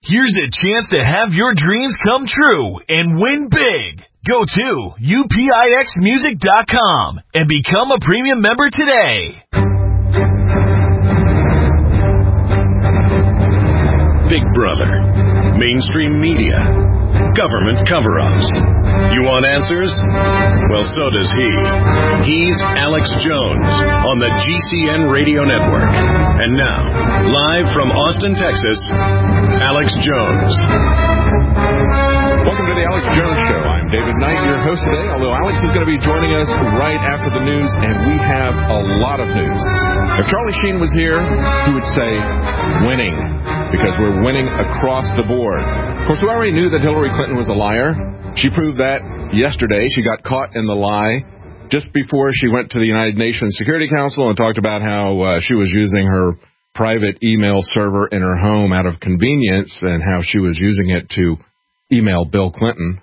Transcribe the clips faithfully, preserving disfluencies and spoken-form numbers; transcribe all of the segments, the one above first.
Here's a chance to have your dreams come true and win big. Go to U P I X music dot com and become a premium member today. Big Brother, mainstream media, government cover-ups. You want answers? Well, so does he. He's Alex Jones on the G C N Radio Network. And now, live from Austin, Texas, Alex Jones. Welcome to the Alex Jones Show. I'm David Knight, your host today, although Alex is going to be joining us right after the news, and we have a lot of news. If Charlie Sheen was here, he would say, winning, because we're winning across the board. Of course, we already knew that Hillary Clinton was a liar. She proved that yesterday. She got caught in the lie just before she went to the United Nations Security Council and talked about how uh, she was using her private email server in her home out of convenience and how she was using it to email Bill Clinton.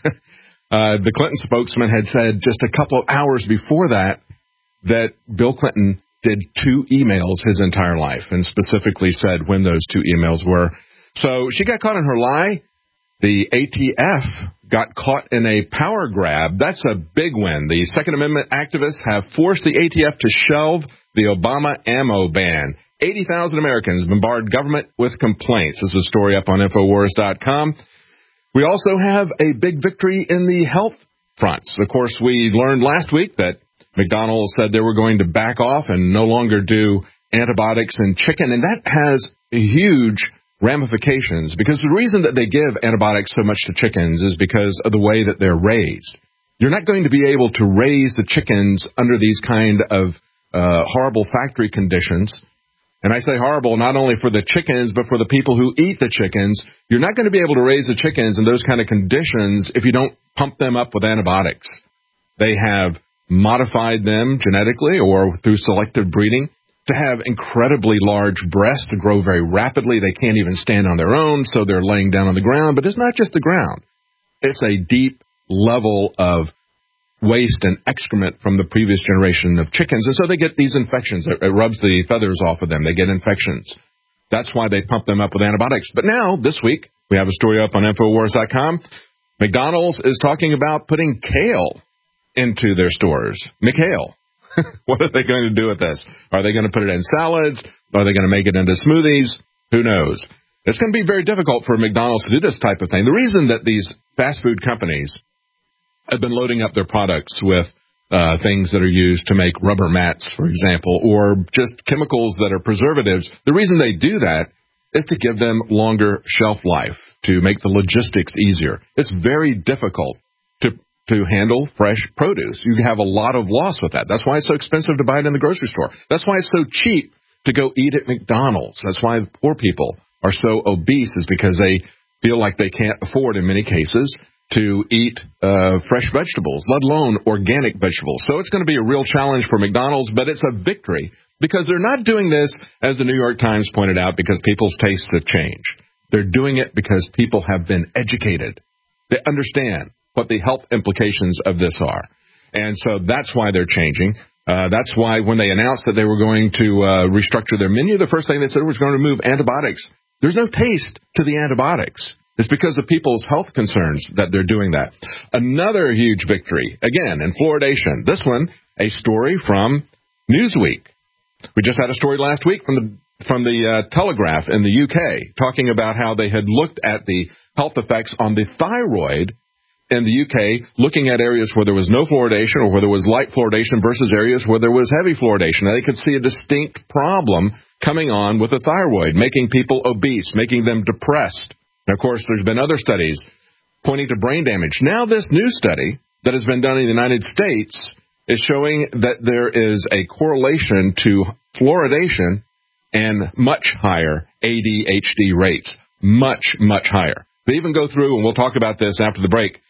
uh, the Clinton spokesman had said just a couple of hours before that that Bill Clinton did two emails his entire life and specifically said when those two emails were. So she got caught in her lie. The A T F got caught in a power grab. That's a big win. The Second Amendment activists have forced the A T F to shelve the Obama ammo ban. eighty thousand Americans bombard government with complaints. This is a story up on Infowars dot com. We also have a big victory in the health fronts. Of course, we learned last week that McDonald's said they were going to back off and no longer do antibiotics in chicken, and that has huge ramifications because the reason that they give antibiotics so much to chickens is because of the way that they're raised. You're not going to be able to raise the chickens under these kind of uh, horrible factory conditions. And I say horrible not only for the chickens, but for the people who eat the chickens. You're not going to be able to raise the chickens in those kind of conditions if you don't pump them up with antibiotics. They have modified them genetically or through selective breeding to have incredibly large breasts, to grow very rapidly. They can't even stand on their own, so they're laying down on the ground. But it's not just the ground. It's a deep level of waste and excrement from the previous generation of chickens. And so they get these infections. It, it rubs the feathers off of them. They get infections. That's why they pump them up with antibiotics. But now, this week, we have a story up on Infowars dot com. McDonald's is talking about putting kale into their stores. McHale. What are they going to do with this? Are they going to put it in salads? Are they going to make it into smoothies? Who knows? It's going to be very difficult for McDonald's to do this type of thing. The reason that these fast food companies have been loading up their products with uh, things that are used to make rubber mats, for example, or just chemicals that are preservatives, the reason they do that is to give them longer shelf life, to make the logistics easier. It's very difficult to to handle fresh produce. You have a lot of loss with that. That's why it's so expensive to buy it in the grocery store. That's why it's so cheap to go eat at McDonald's. That's why poor people are so obese, is because they feel like they can't afford, in many cases, to eat uh, fresh vegetables, let alone organic vegetables. So it's going to be a real challenge for McDonald's, but it's a victory because they're not doing this, as the New York Times pointed out, because people's tastes have changed. They're doing it because people have been educated. They understand what the health implications of this are. And so that's why they're changing. Uh, that's why when they announced that they were going to uh, restructure their menu, the first thing they said was going to remove antibiotics. There's no taste to the antibiotics. It's because of people's health concerns that they're doing that. Another huge victory, again, in fluoridation. This one, a story from Newsweek. We just had a story last week from the from the uh, Telegraph in the U K talking about how they had looked at the health effects on the thyroid in the U K, looking at areas where there was no fluoridation or where there was light fluoridation versus areas where there was heavy fluoridation. And they could see a distinct problem coming on with the thyroid, making people obese, making them depressed. And, of course, there's been other studies pointing to brain damage. Now this new study that has been done in the United States is showing that there is a correlation to fluoridation and much higher A D H D rates, much, much higher. They even go through, and we'll talk about this after the break,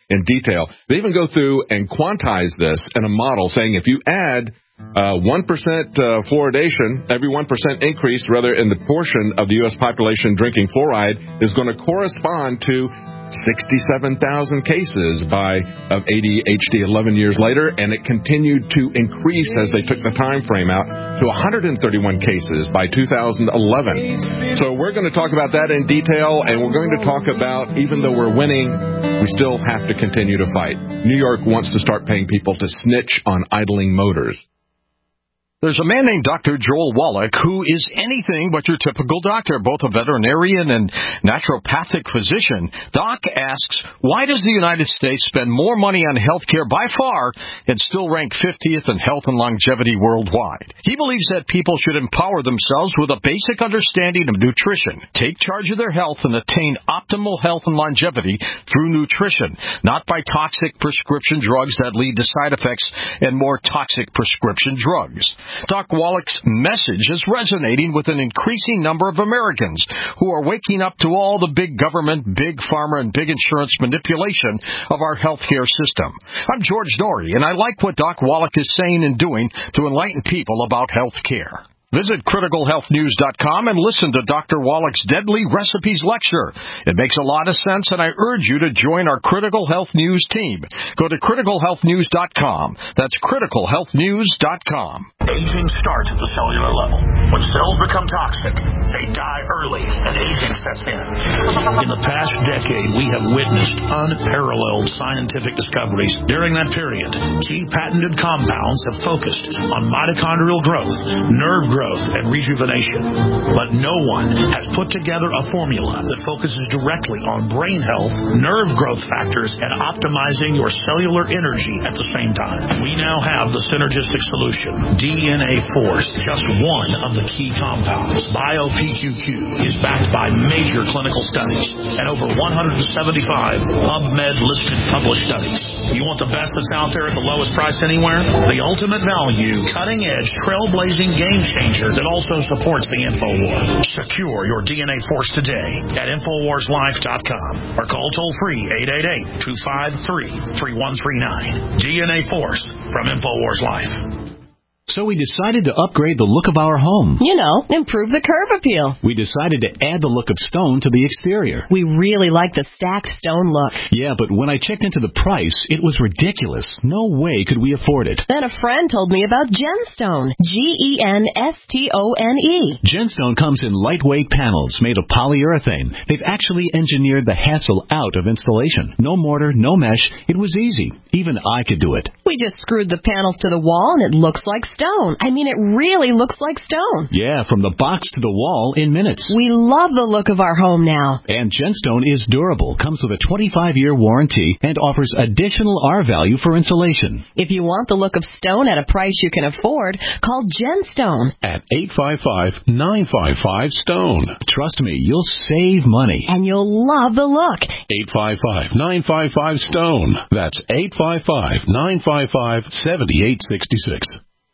in detail. They even go through and quantize this in a model, saying if you add uh, one percent uh, fluoridation, every one percent increase, rather, in the portion of the U S population drinking fluoride is going to correspond to sixty-seven thousand cases by of A D H D eleven years later, and it continued to increase as they took the time frame out to one hundred thirty-one cases by two thousand eleven. So we're going to talk about that in detail, and we're going to talk about, even though we're winning, we still have to continue to fight. New York wants to start paying people to snitch on idling motors. There's a man named Doctor Joel Wallach who is anything but your typical doctor, both a veterinarian and naturopathic physician. Doc asks, why does the United States spend more money on health care by far and still rank fiftieth in health and longevity worldwide? He believes that people should empower themselves with a basic understanding of nutrition, take charge of their health, and attain optimal health and longevity through nutrition, not by toxic prescription drugs that lead to side effects and more toxic prescription drugs. Doc Wallach's message is resonating with an increasing number of Americans who are waking up to all the big government, big pharma, and big insurance manipulation of our healthcare system. I'm George Norrie, and I like what Doc Wallach is saying and doing to enlighten people about health care. Visit critical health news dot com and listen to Doctor Wallach's Deadly Recipes lecture. It makes a lot of sense, and I urge you to join our Critical Health News team. Go to critical health news dot com. That's critical health news dot com. Aging starts at the cellular level. When cells become toxic, they die early, and aging sets in. In the past decade, we have witnessed unparalleled scientific discoveries. During that period, key patented compounds have focused on mitochondrial growth, nerve growth, and rejuvenation. But no one has put together a formula that focuses directly on brain health, nerve growth factors, and optimizing your cellular energy at the same time. We now have the synergistic solution, D N A Force, just one of the key compounds. BioPQ Q is backed by major clinical studies and over one hundred seventy-five PubMed-listed published studies. You want the best that's out there at the lowest price anywhere? The ultimate value, cutting-edge, trailblazing game changer that also supports the InfoWar. Secure your D N A Force today at infowars life dot com or call toll-free eight eight eight, two five three, three one three nine. D N A Force from InfoWars Life. So we decided to upgrade the look of our home. You know, improve the curb appeal. We decided to add the look of stone to the exterior. We really like the stacked stone look. Yeah, but when I checked into the price, it was ridiculous. No way could we afford it. Then a friend told me about Genstone. G E N S T O N E. Genstone comes in lightweight panels made of polyurethane. They've actually engineered the hassle out of installation. No mortar, no mesh. It was easy. Even I could do it. We just screwed the panels to the wall and it looks like stone. I mean, it really looks like stone. Yeah, from the box to the wall in minutes. We love the look of our home now. And Genstone is durable, comes with a twenty-five year warranty, and offers additional R value for insulation. If you want the look of stone at a price you can afford, call Genstone at eight five five, nine five five, STONE. Trust me, you'll save money. And you'll love the look. eight five five, nine five five, STONE. That's eight five five, nine five five, seven eight six six.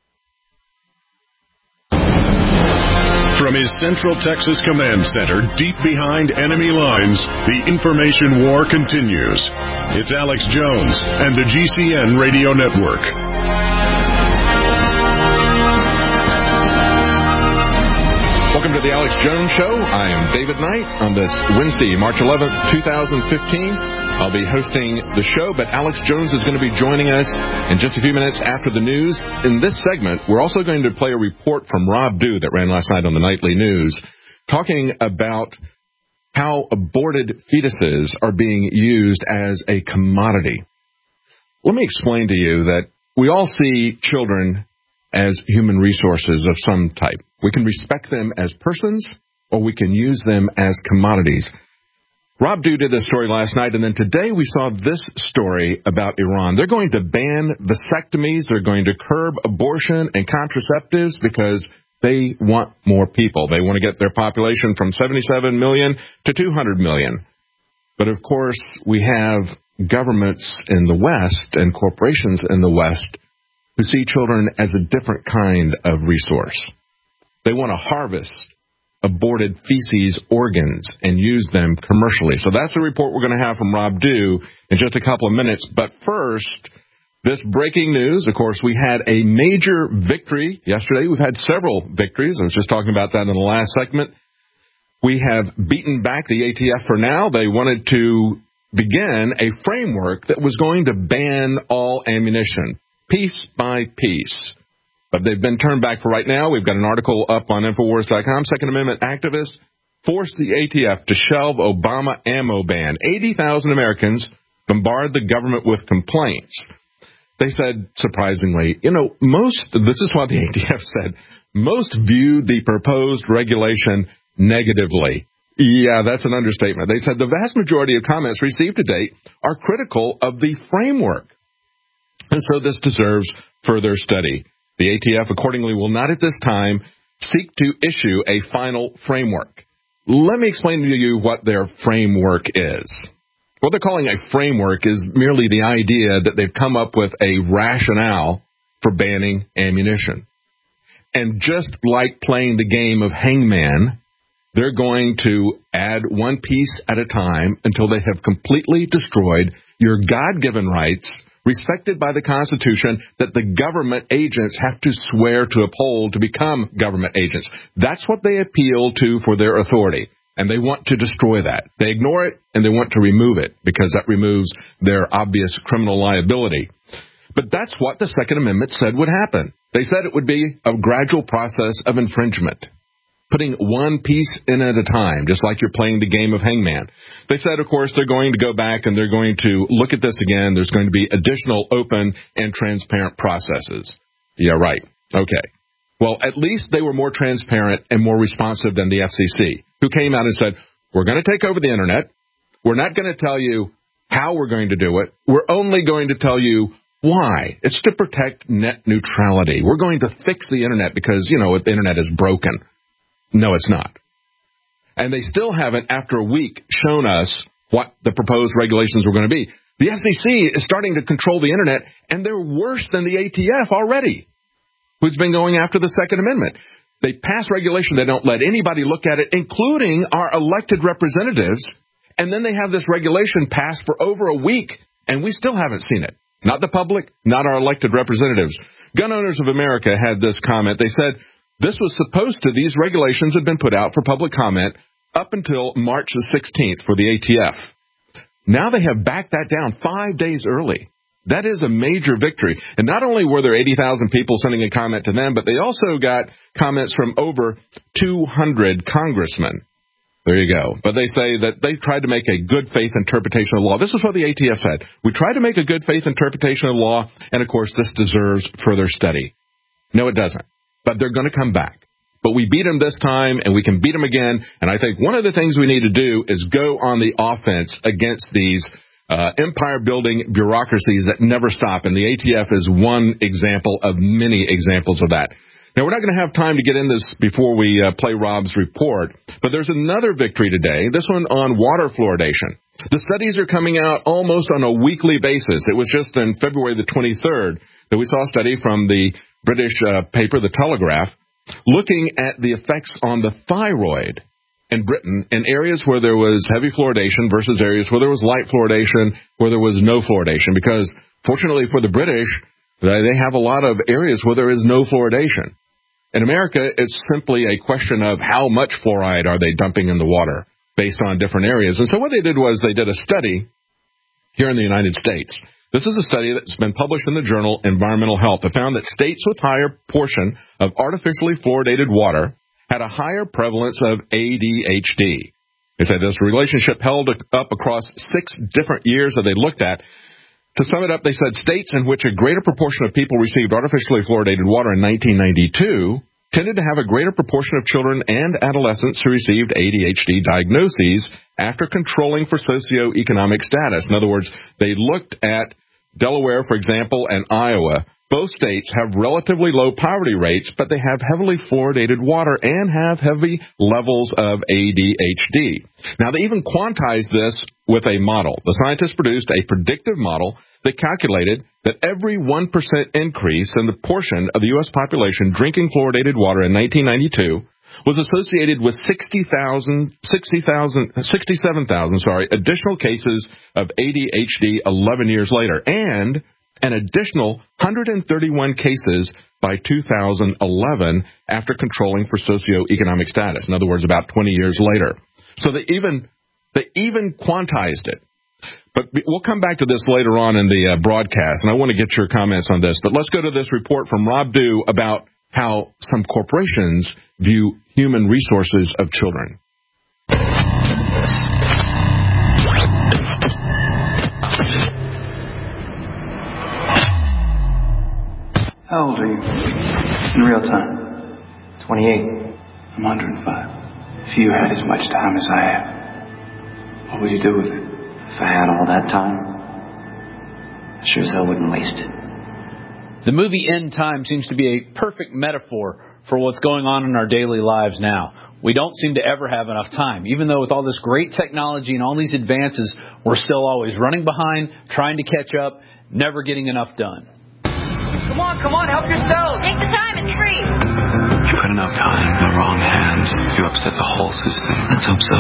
From his Central Texas Command Center, deep behind enemy lines, the information war continues. It's Alex Jones and the G C N Radio Network. Welcome to the Alex Jones Show. I am David Knight on this Wednesday, March eleventh, twenty fifteen. I'll be hosting the show, but Alex Jones is going to be joining us in just a few minutes after the news. In this segment, we're also going to play a report from Rob Dew that ran last night on the Nightly News, talking about how aborted fetuses are being used as a commodity. Let me explain to you that we all see children as human resources of some type. We can respect them as persons, or we can use them as commodities. Rob Dew did this story last night, and then today we saw this story about Iran. They're going to ban vasectomies. They're going to curb abortion and contraceptives because they want more people. They want to get their population from seventy-seven million to two hundred million. But, of course, we have governments in the West and corporations in the West who see children as a different kind of resource. They want to harvest aborted feces organs and used them commercially. So that's the report we're going to have from Rob Dew in just a couple of minutes. But first, this breaking news. Of course, we had a major victory yesterday. We've had several victories. I was just talking about that in the last segment. We have beaten back the A T F for now. They wanted to begin a framework that was going to ban all ammunition, piece by piece. But they've been turned back for right now. We've got an article up on Infowars dot com. Second Amendment activists forced the A T F to shelve Obama ammo ban. eighty thousand Americans bombard the government with complaints. They said, surprisingly, you know, most, this is what the A T F said, most view the proposed regulation negatively. Yeah, that's an understatement. They said the vast majority of comments received to date are critical of the framework. And so this deserves further study. The A T F accordingly will not at this time seek to issue a final framework. Let me explain to you what their framework is. What they're calling a framework is merely the idea that they've come up with a rationale for banning ammunition. And just like playing the game of hangman, they're going to add one piece at a time until they have completely destroyed your God-given rights, respected by the Constitution, that the government agents have to swear to uphold to become government agents. That's what they appeal to for their authority, and they want to destroy that. They ignore it, and they want to remove it because that removes their obvious criminal liability. But that's what the Second Amendment said would happen. They said it would be a gradual process of infringement, putting one piece in at a time, just like you're playing the game of hangman. They said, of course, they're going to go back and they're going to look at this again. There's going to be additional open and transparent processes. Yeah, right. Okay. Well, at least they were more transparent and more responsive than the F C C, who came out and said, we're going to take over the Internet. We're not going to tell you how we're going to do it. We're only going to tell you why. It's to protect net neutrality. We're going to fix the Internet because, you know, the Internet is broken. No, it's not. And they still haven't, after a week, shown us what the proposed regulations were going to be. The F C C is starting to control the Internet, and they're worse than the A T F already, who's been going after the Second Amendment. They pass regulation. They don't let anybody look at it, including our elected representatives. And then they have this regulation passed for over a week, and we still haven't seen it. Not the public, not our elected representatives. Gun Owners of America had this comment. They said, this was supposed to, these regulations had been put out for public comment up until March the sixteenth for the A T F. Now they have backed that down five days early. That is a major victory. And not only were there eighty thousand people sending a comment to them, but they also got comments from over two hundred congressmen. There you go. But they say that they tried to make a good faith interpretation of the law. This is what the A T F said. We tried to make a good faith interpretation of the law, and of course this deserves further study. No, it doesn't. But they're going to come back. But we beat them this time, and we can beat them again. And I think one of the things we need to do is go on the offense against these uh, empire-building bureaucracies that never stop. And the A T F is one example of many examples of that. Now, we're not going to have time to get in this before we uh, play Rob's report, but there's another victory today, this one on water fluoridation. The studies are coming out almost on a weekly basis. It was just in February the twenty-third that we saw a study from the British uh, paper, The Telegraph, looking at the effects on the thyroid in Britain in areas where there was heavy fluoridation versus areas where there was light fluoridation, where there was no fluoridation. Because, fortunately for the British, they have a lot of areas where there is no fluoridation. In America, it's simply a question of how much fluoride are they dumping in the water based on different areas. And so what they did was they did a study here in the United States. This is a study that's been published in the journal Environmental Health that found that states with higher portion of artificially fluoridated water had a higher prevalence of A D H D. They said this relationship held up across six different years that they looked at. To sum it up, they said states in which a greater proportion of people received artificially fluoridated water in nineteen ninety-two tended to have a greater proportion of children and adolescents who received A D H D diagnoses after controlling for socioeconomic status. In other words, they looked at Delaware, for example, and Iowa, Both states have relatively low poverty rates, but they have heavily fluoridated water and have heavy levels of A D H D. Now, they even quantized this with a model. The scientists produced a predictive model that calculated that every one percent increase in the portion of the U S population drinking fluoridated water in nineteen ninety-two was associated with sixty thousand, sixty thousand, sixty-seven thousand, sorry, additional cases of A D H D eleven years later, and an additional one hundred thirty-one cases by two thousand eleven after controlling for socioeconomic status. In other words, about twenty years later. So they even they even quantized it. But we'll come back to this later on in the uh, broadcast, and I want to get your comments on this. But let's go to this report from Rob Dew about how some corporations view human resources of children. How old are you? In real time? twenty-eight. I'm one hundred five. If you had as much time as I have, what would you do with it? If I had all that time, I sure as hell wouldn't waste it. The movie End Time seems to be a perfect metaphor for what's going on in our daily lives now. We don't seem to ever have enough time. Even though with all this great technology and all these advances, we're still always running behind, trying to catch up, never getting enough done. Come on, come on, help yourselves. Take the time, it's free. You put enough time in the wrong hands, you upset the whole system. Let's hope so.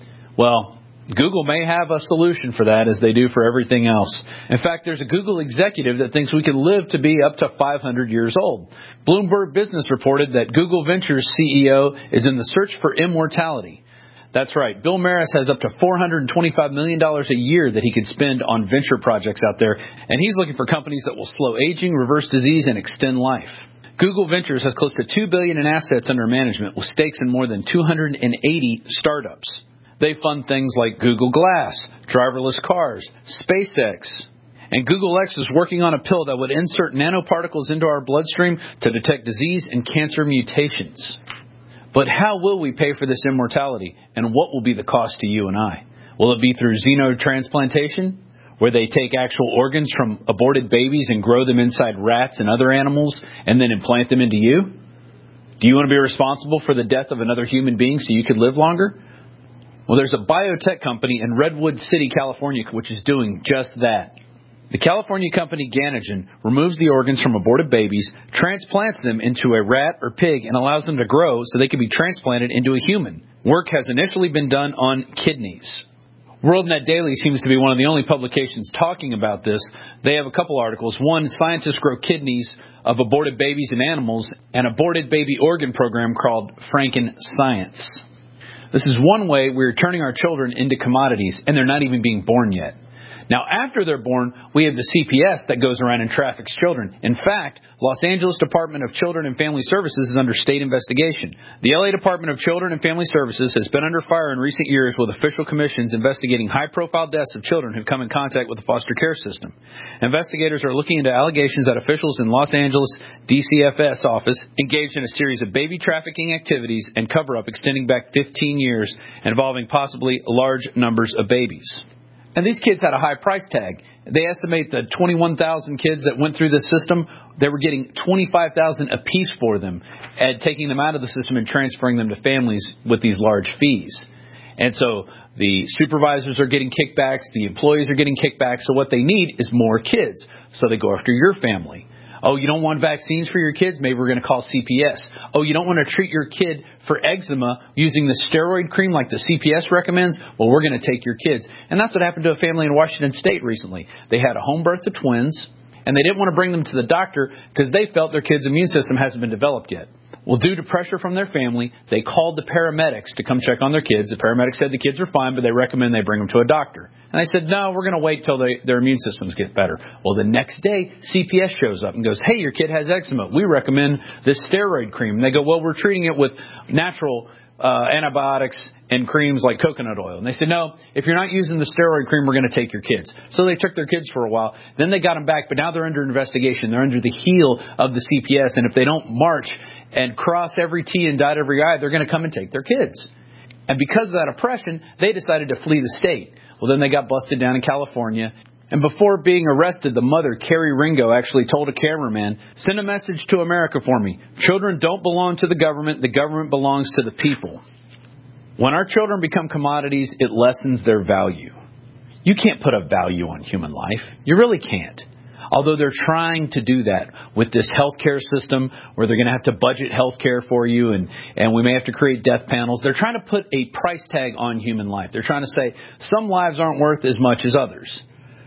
Well, Google may have a solution for that, as they do for everything else. In fact, there's a Google executive that thinks we could live to be up to five hundred years old. Bloomberg Business reported that Google Ventures C E O is in the search for immortality. That's right. Bill Maris has up to four hundred twenty-five million dollars a year that he could spend on venture projects out there, and he's looking for companies that will slow aging, reverse disease, and extend life. Google Ventures has close to two billion dollars in assets under management, with stakes in more than two hundred eighty startups. They fund things like Google Glass, driverless cars, SpaceX. And Google X is working on a pill that would insert nanoparticles into our bloodstream to detect disease and cancer mutations. But how will we pay for this immortality, and what will be the cost to you and I? Will it be through xenotransplantation, where they take actual organs from aborted babies and grow them inside rats and other animals and then implant them into you? Do you want to be responsible for the death of another human being so you could live longer? Well, there's a biotech company in Redwood City, California, which is doing just that. The California company Ganogen removes the organs from aborted babies, transplants them into a rat or pig, and allows them to grow so they can be transplanted into a human. Work has initially been done on kidneys. WorldNet Daily seems to be one of the only publications talking about this. They have a couple articles. One, scientists grow kidneys of aborted babies in animals, an aborted baby organ program called Franken Science. This is one way we're turning our children into commodities, and they're not even being born yet. Now, after they're born, we have the C P S that goes around and traffics children. In fact, Los Angeles Department of Children and Family Services is under state investigation. The L A Department of Children and Family Services has been under fire in recent years with official commissions investigating high-profile deaths of children who come in contact with the foster care system. Investigators are looking into allegations that officials in Los Angeles D C F S office engaged in a series of baby trafficking activities and cover-up extending back fifteen years, involving possibly large numbers of babies. And these kids had a high price tag. They estimate that twenty-one thousand kids that went through the system, they were getting twenty-five thousand dollars apiece for them, and taking them out of the system and transferring them to families with these large fees. And so the supervisors are getting kickbacks, the employees are getting kickbacks, so what they need is more kids. So they go after your family. Oh, you don't want vaccines for your kids? Maybe we're going to call C P S. Oh, you don't want to treat your kid for eczema using the steroid cream like the C P S recommends? Well, we're going to take your kids. And that's what happened to a family in Washington State recently. They had a home birth of twins, and they didn't want to bring them to the doctor because they felt their kid's immune system hasn't been developed yet. Well, due to pressure from their family, they called the paramedics to come check on their kids. The paramedics said the kids are fine, but they recommend they bring them to a doctor. And I said, no, we're going to wait till they, their immune systems get better. Well, the next day, C P S shows up and goes, hey, your kid has eczema. We recommend this steroid cream. And they go, well, we're treating it with natural uh, antibiotics and creams like coconut oil. And they said, no, if you're not using the steroid cream, we're going to take your kids. So they took their kids for a while. Then they got them back, but now they're under investigation. They're under the heel of the C P S. And if they don't march and cross every T and dot every I, they're going to come and take their kids. And because of that oppression, they decided to flee the state. Well, then they got busted down in California. And before being arrested, the mother, Carrie Ringo, actually told a cameraman, "Send a message to America for me. Children don't belong to the government. The government belongs to the people." When our children become commodities, it lessens their value. You can't put a value on human life. You really can't. Although they're trying to do that with this healthcare system where they're going to have to budget healthcare for you and, and we may have to create death panels. They're trying to put a price tag on human life. They're trying to say some lives aren't worth as much as others.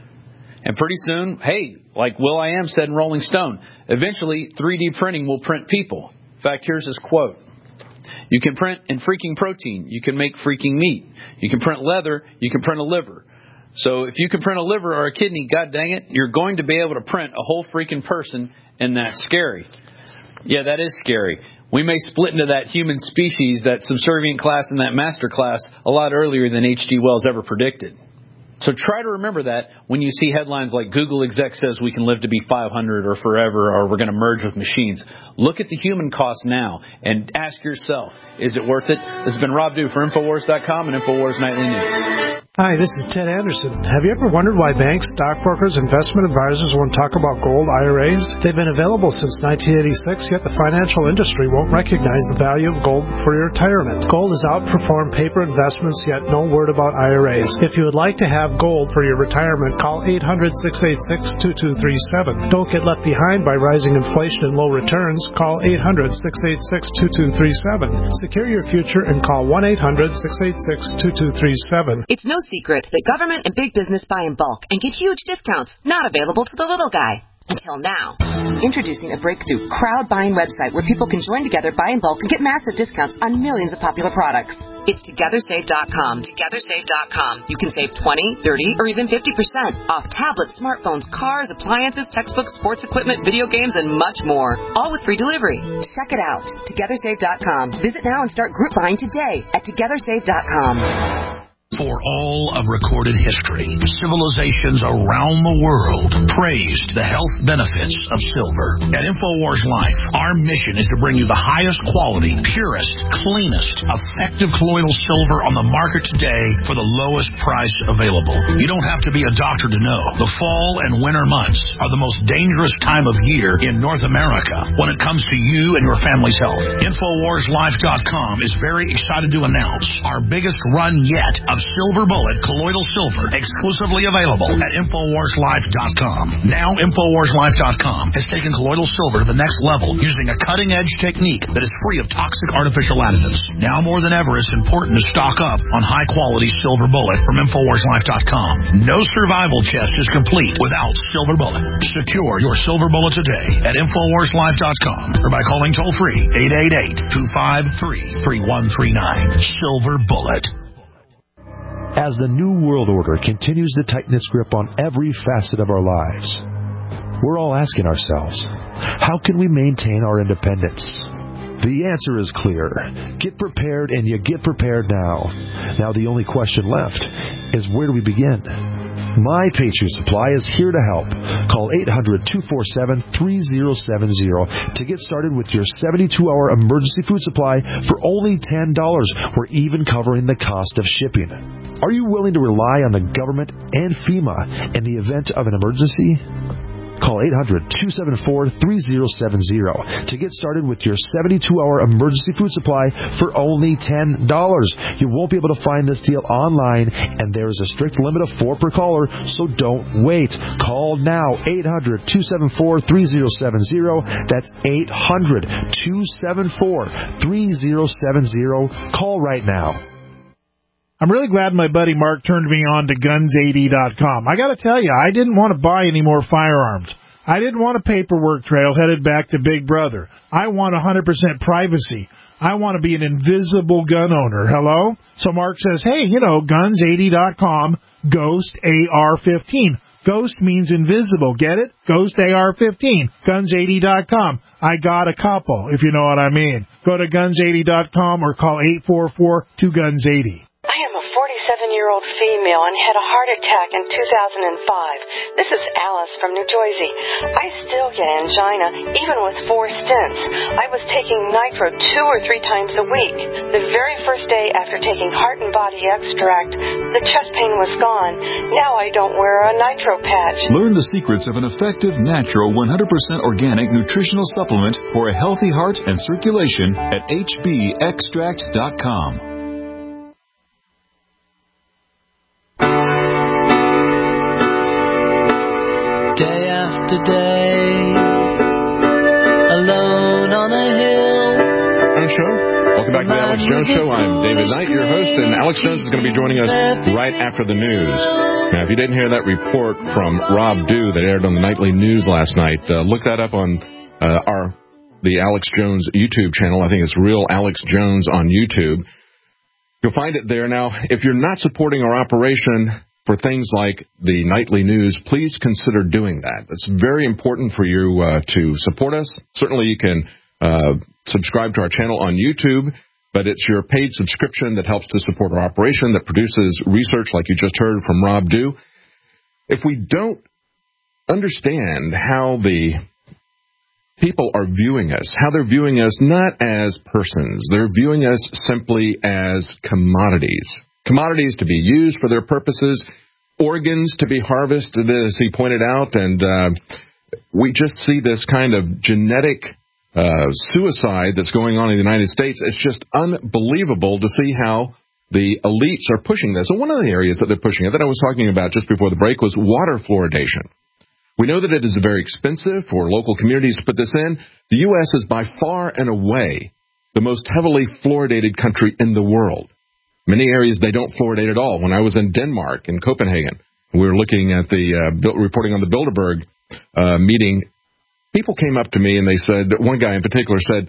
And pretty soon, hey, like will.i.am said in Rolling Stone, eventually three D printing will print people. In fact, here's his quote. You can print in freaking protein. You can make freaking meat. You can print leather. You can print a liver. So if you can print a liver or a kidney, god dang it, you're going to be able to print a whole freaking person, and that's scary. Yeah, that is scary. We may split into that human species, that subservient class and that master class a lot earlier than H G Wells ever predicted. So try to remember that when you see headlines like Google exec says we can live to be five hundred or forever or we're going to merge with machines. Look at the human cost now and ask yourself, is it worth it? This has been Rob Dew for Infowars dot com and Infowars Nightly News. Hi, this is Ted Anderson. Have you ever wondered why banks, stockbrokers, investment advisors won't talk about gold I R As? They've been available since nineteen eighty-six, yet the financial industry won't recognize the value of gold for your retirement. Gold has outperformed paper investments, yet no word about I R As. If you would like to have gold for your retirement, call eight hundred, six eight six, two two three seven. Don't get left behind by rising inflation and low returns. Call eight hundred, six eight six, two two three seven. Secure your future and call one eight hundred, six eight six, two two three seven. It's no secret that government and big business buy in bulk and get huge discounts not available to the little guy. Until now. Introducing a breakthrough crowd buying website where people can join together, buy in bulk, and get massive discounts on millions of popular products. It's Together Save dot com. Together Save dot com. You can save twenty, thirty, or even fifty percent off tablets, smartphones, cars, appliances, textbooks, sports equipment, video games, and much more. All with free delivery. Check it out. Together Save dot com. Visit now and start group buying today at Together Save dot com. For all of recorded history, civilizations around the world praised the health benefits of silver. At InfoWars Life, our mission is to bring you the highest quality, purest, cleanest, effective colloidal silver on the market today for the lowest price available. You don't have to be a doctor to know. The fall and winter months are the most dangerous time of year in North America when it comes to you and your family's health. Infowars Life dot com is very excited to announce our biggest run yet of Silver Bullet colloidal silver, exclusively available at Infowars Life dot com. Now Infowars Life dot com has taken colloidal silver to the next level using a cutting-edge technique that is free of toxic artificial additives. Now more than ever, it's important to stock up on high-quality Silver Bullet from Infowars Life dot com. No survival chest is complete without Silver Bullet. Secure your Silver Bullet today at Infowars Life dot com or by calling toll-free eight eight eight, two five three, three one three nine. Silver Bullet. As the New World Order continues to tighten its grip on every facet of our lives, we're all asking ourselves, how can we maintain our independence? The answer is clear. Get prepared, and you get prepared now. Now the only question left is, where do we begin? My Patriot Supply is here to help. Call eight hundred, two four seven, three zero seven zero to get started with your seventy-two hour emergency food supply for only ten dollars. We're even covering the cost of shipping. Are you willing to rely on the government and FEMA in the event of an emergency? Call eight hundred, two seven four, three zero seven zero to get started with your seventy-two hour emergency food supply for only ten dollars. You won't be able to find this deal online, and there is a strict limit of four per caller, so don't wait. Call now, eight hundred, two seven four, three zero seven zero. That's eight hundred, two seven four, three zero seven zero. Call right now. I'm really glad my buddy Mark turned me on to guns eighty dot com. I got to tell you, I didn't want to buy any more firearms. I didn't want a paperwork trail headed back to Big Brother. I want one hundred percent privacy. I want to be an invisible gun owner. Hello? So Mark says, hey, you know, guns eighty dot com, Ghost A R fifteen. Ghost means invisible. Get it? Ghost A R fifteen. guns eighty dot com. I got a couple, if you know what I mean. Go to guns eighty dot com or call eight four four, two guns eighty. I am a forty-seven-year-old female and had a heart attack in two thousand five. This is Alice from New Jersey. I still get angina, even with four stents. I was taking nitro two or three times a week. The very first day after taking Heart and Body Extract, the chest pain was gone. Now I don't wear a nitro patch. Learn the secrets of an effective, natural, one hundred percent organic nutritional supplement for a healthy heart and circulation at H B extract dot com. Day after day, alone on a hill. Show. Welcome back to the Alex Jones Show. I'm David Knight, your host, and Alex Jones is going to be joining us right after the news. Now, if you didn't hear that report from Rob Dew that aired on the nightly news last night, uh, look that up on uh, our the Alex Jones YouTube channel. I think it's Real Alex Jones on YouTube. You'll find it there. Now, if you're not supporting our operation for things like the nightly news, please consider doing that. It's very important for you uh, to support us. Certainly, you can uh, subscribe to our channel on YouTube, but it's your paid subscription that helps to support our operation, that produces research like you just heard from Rob Dew. If we don't understand how the people are viewing us, how they're viewing us not as persons, they're viewing us simply as commodities. Commodities to be used for their purposes, organs to be harvested, as he pointed out, and uh, we just see this kind of genetic Uh, suicide that's going on in the United States. It's just unbelievable to see how the elites are pushing this. And one of the areas that they're pushing it that I was talking about just before the break was water fluoridation. We know that it is very expensive for local communities to put this in. The U S is by far and away the most heavily fluoridated country in the world. Many areas they don't fluoridate at all. When I was in Denmark, in Copenhagen, we were looking at the uh, reporting on the Bilderberg uh, meeting. People came up to me and they said, one guy in particular said,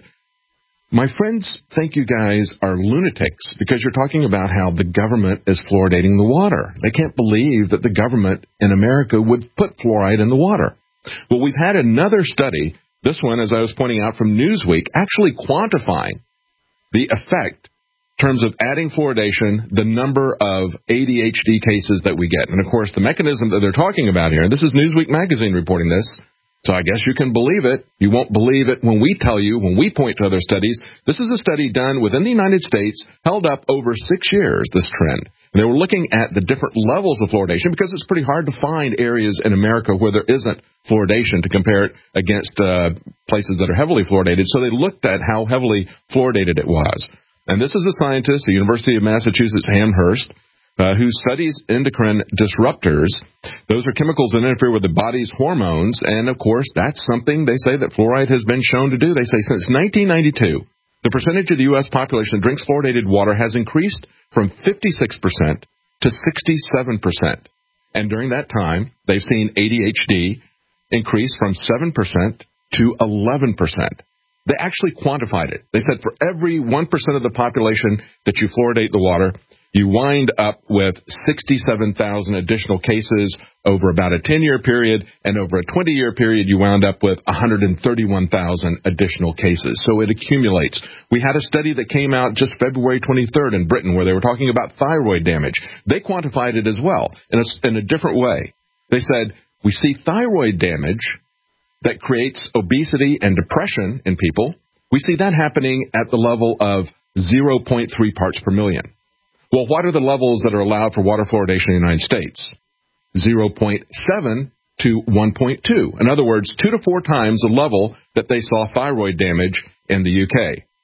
my friends think you guys are lunatics because you're talking about how the government is fluoridating the water. They can't believe that the government in America would put fluoride in the water. Well, we've had another study, this one, as I was pointing out from Newsweek, actually quantifying the effect in terms of adding fluoridation, the number of A D H D cases that we get. And, of course, the mechanism that they're talking about here, and this is Newsweek magazine reporting this, so I guess you can believe it. You won't believe it when we tell you, when we point to other studies. This is a study done within the United States, held up over six years, this trend. And they were looking at the different levels of fluoridation because it's pretty hard to find areas in America where there isn't fluoridation to compare it against uh, places that are heavily fluoridated. So they looked at how heavily fluoridated it was. And this is a scientist, the University of Massachusetts Amherst, Uh, who studies endocrine disruptors. Those are chemicals that interfere with the body's hormones, and, of course, that's something they say that fluoride has been shown to do. They say since nineteen ninety-two, the percentage of the U S population that drinks fluoridated water has increased from fifty-six percent to sixty-seven percent. And during that time, they've seen A D H D increase from seven percent to eleven percent. They actually quantified it. They said for every one percent of the population that you fluoridate the water, you wind up with sixty-seven thousand additional cases over about a ten-year period, and over a twenty-year period, you wound up with one hundred thirty-one thousand additional cases. So it accumulates. We had a study that came out just February twenty-third in Britain where they were talking about thyroid damage. They quantified it as well in a, in a different way. They said, we see thyroid damage that creates obesity and depression in people. We see that happening at the level of zero point three parts per million. Well, what are the levels that are allowed for water fluoridation in the United States? zero point seven to one point two. In other words, two to four times the level that they saw thyroid damage in the U K.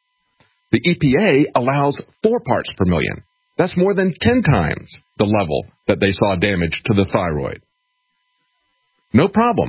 The E P A allows four parts per million. That's more than ten times the level that they saw damage to the thyroid. No problem.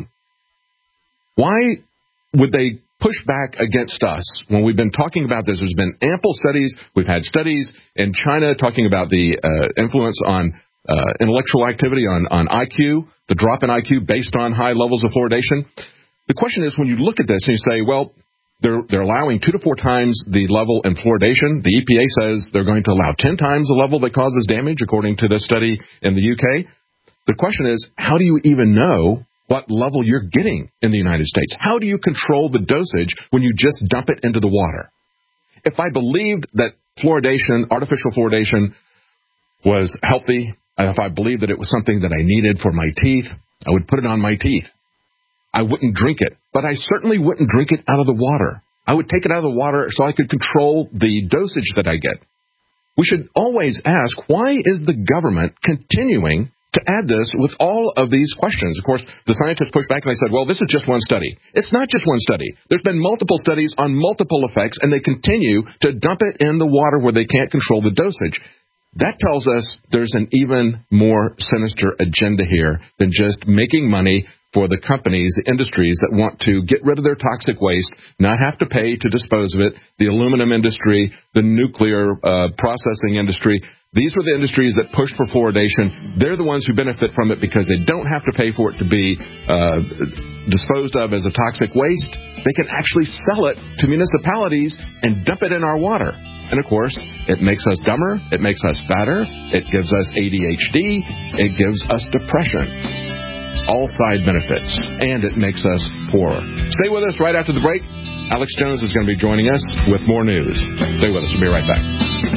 Why would they push back against us when we've been talking about this? There's been ample studies. We've had studies in China talking about the uh, influence on uh, intellectual activity, on, on I Q, the drop in I Q based on high levels of fluoridation. The question is, when you look at this and you say, well, they're, they're allowing two to four times the level in fluoridation. The E P A says they're going to allow ten times the level that causes damage, according to this study in the U K. The question is, how do you even know what level you're getting in the United States? How do you control the dosage when you just dump it into the water? If I believed that fluoridation, artificial fluoridation, was healthy, if I believed that it was something that I needed for my teeth, I would put it on my teeth. I wouldn't drink it, but I certainly wouldn't drink it out of the water. I would take it out of the water so I could control the dosage that I get. We should always ask, why is the government continuing to add this with all of these questions. Of course, the scientists pushed back and they said, well, this is just one study. It's not just one study. There's been multiple studies on multiple effects, and they continue to dump it in the water where they can't control the dosage. That tells us there's an even more sinister agenda here than just making money for the companies, the industries that want to get rid of their toxic waste, not have to pay to dispose of it, the aluminum industry, the nuclear uh, processing industry. These were the industries that pushed for fluoridation. They're the ones who benefit from it because they don't have to pay for it to be uh, disposed of as a toxic waste. They can actually sell it to municipalities and dump it in our water. And, of course, it makes us dumber. It makes us fatter. It gives us A D H D. It gives us depression. All side benefits. And it makes us poorer. Stay with us right after the break. Alex Jones is going to be joining us with more news. Stay with us. We'll be right back.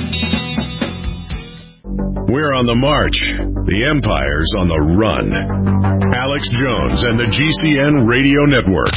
We're on the march. The empire's on the run. Alex Jones and the G C N Radio Network.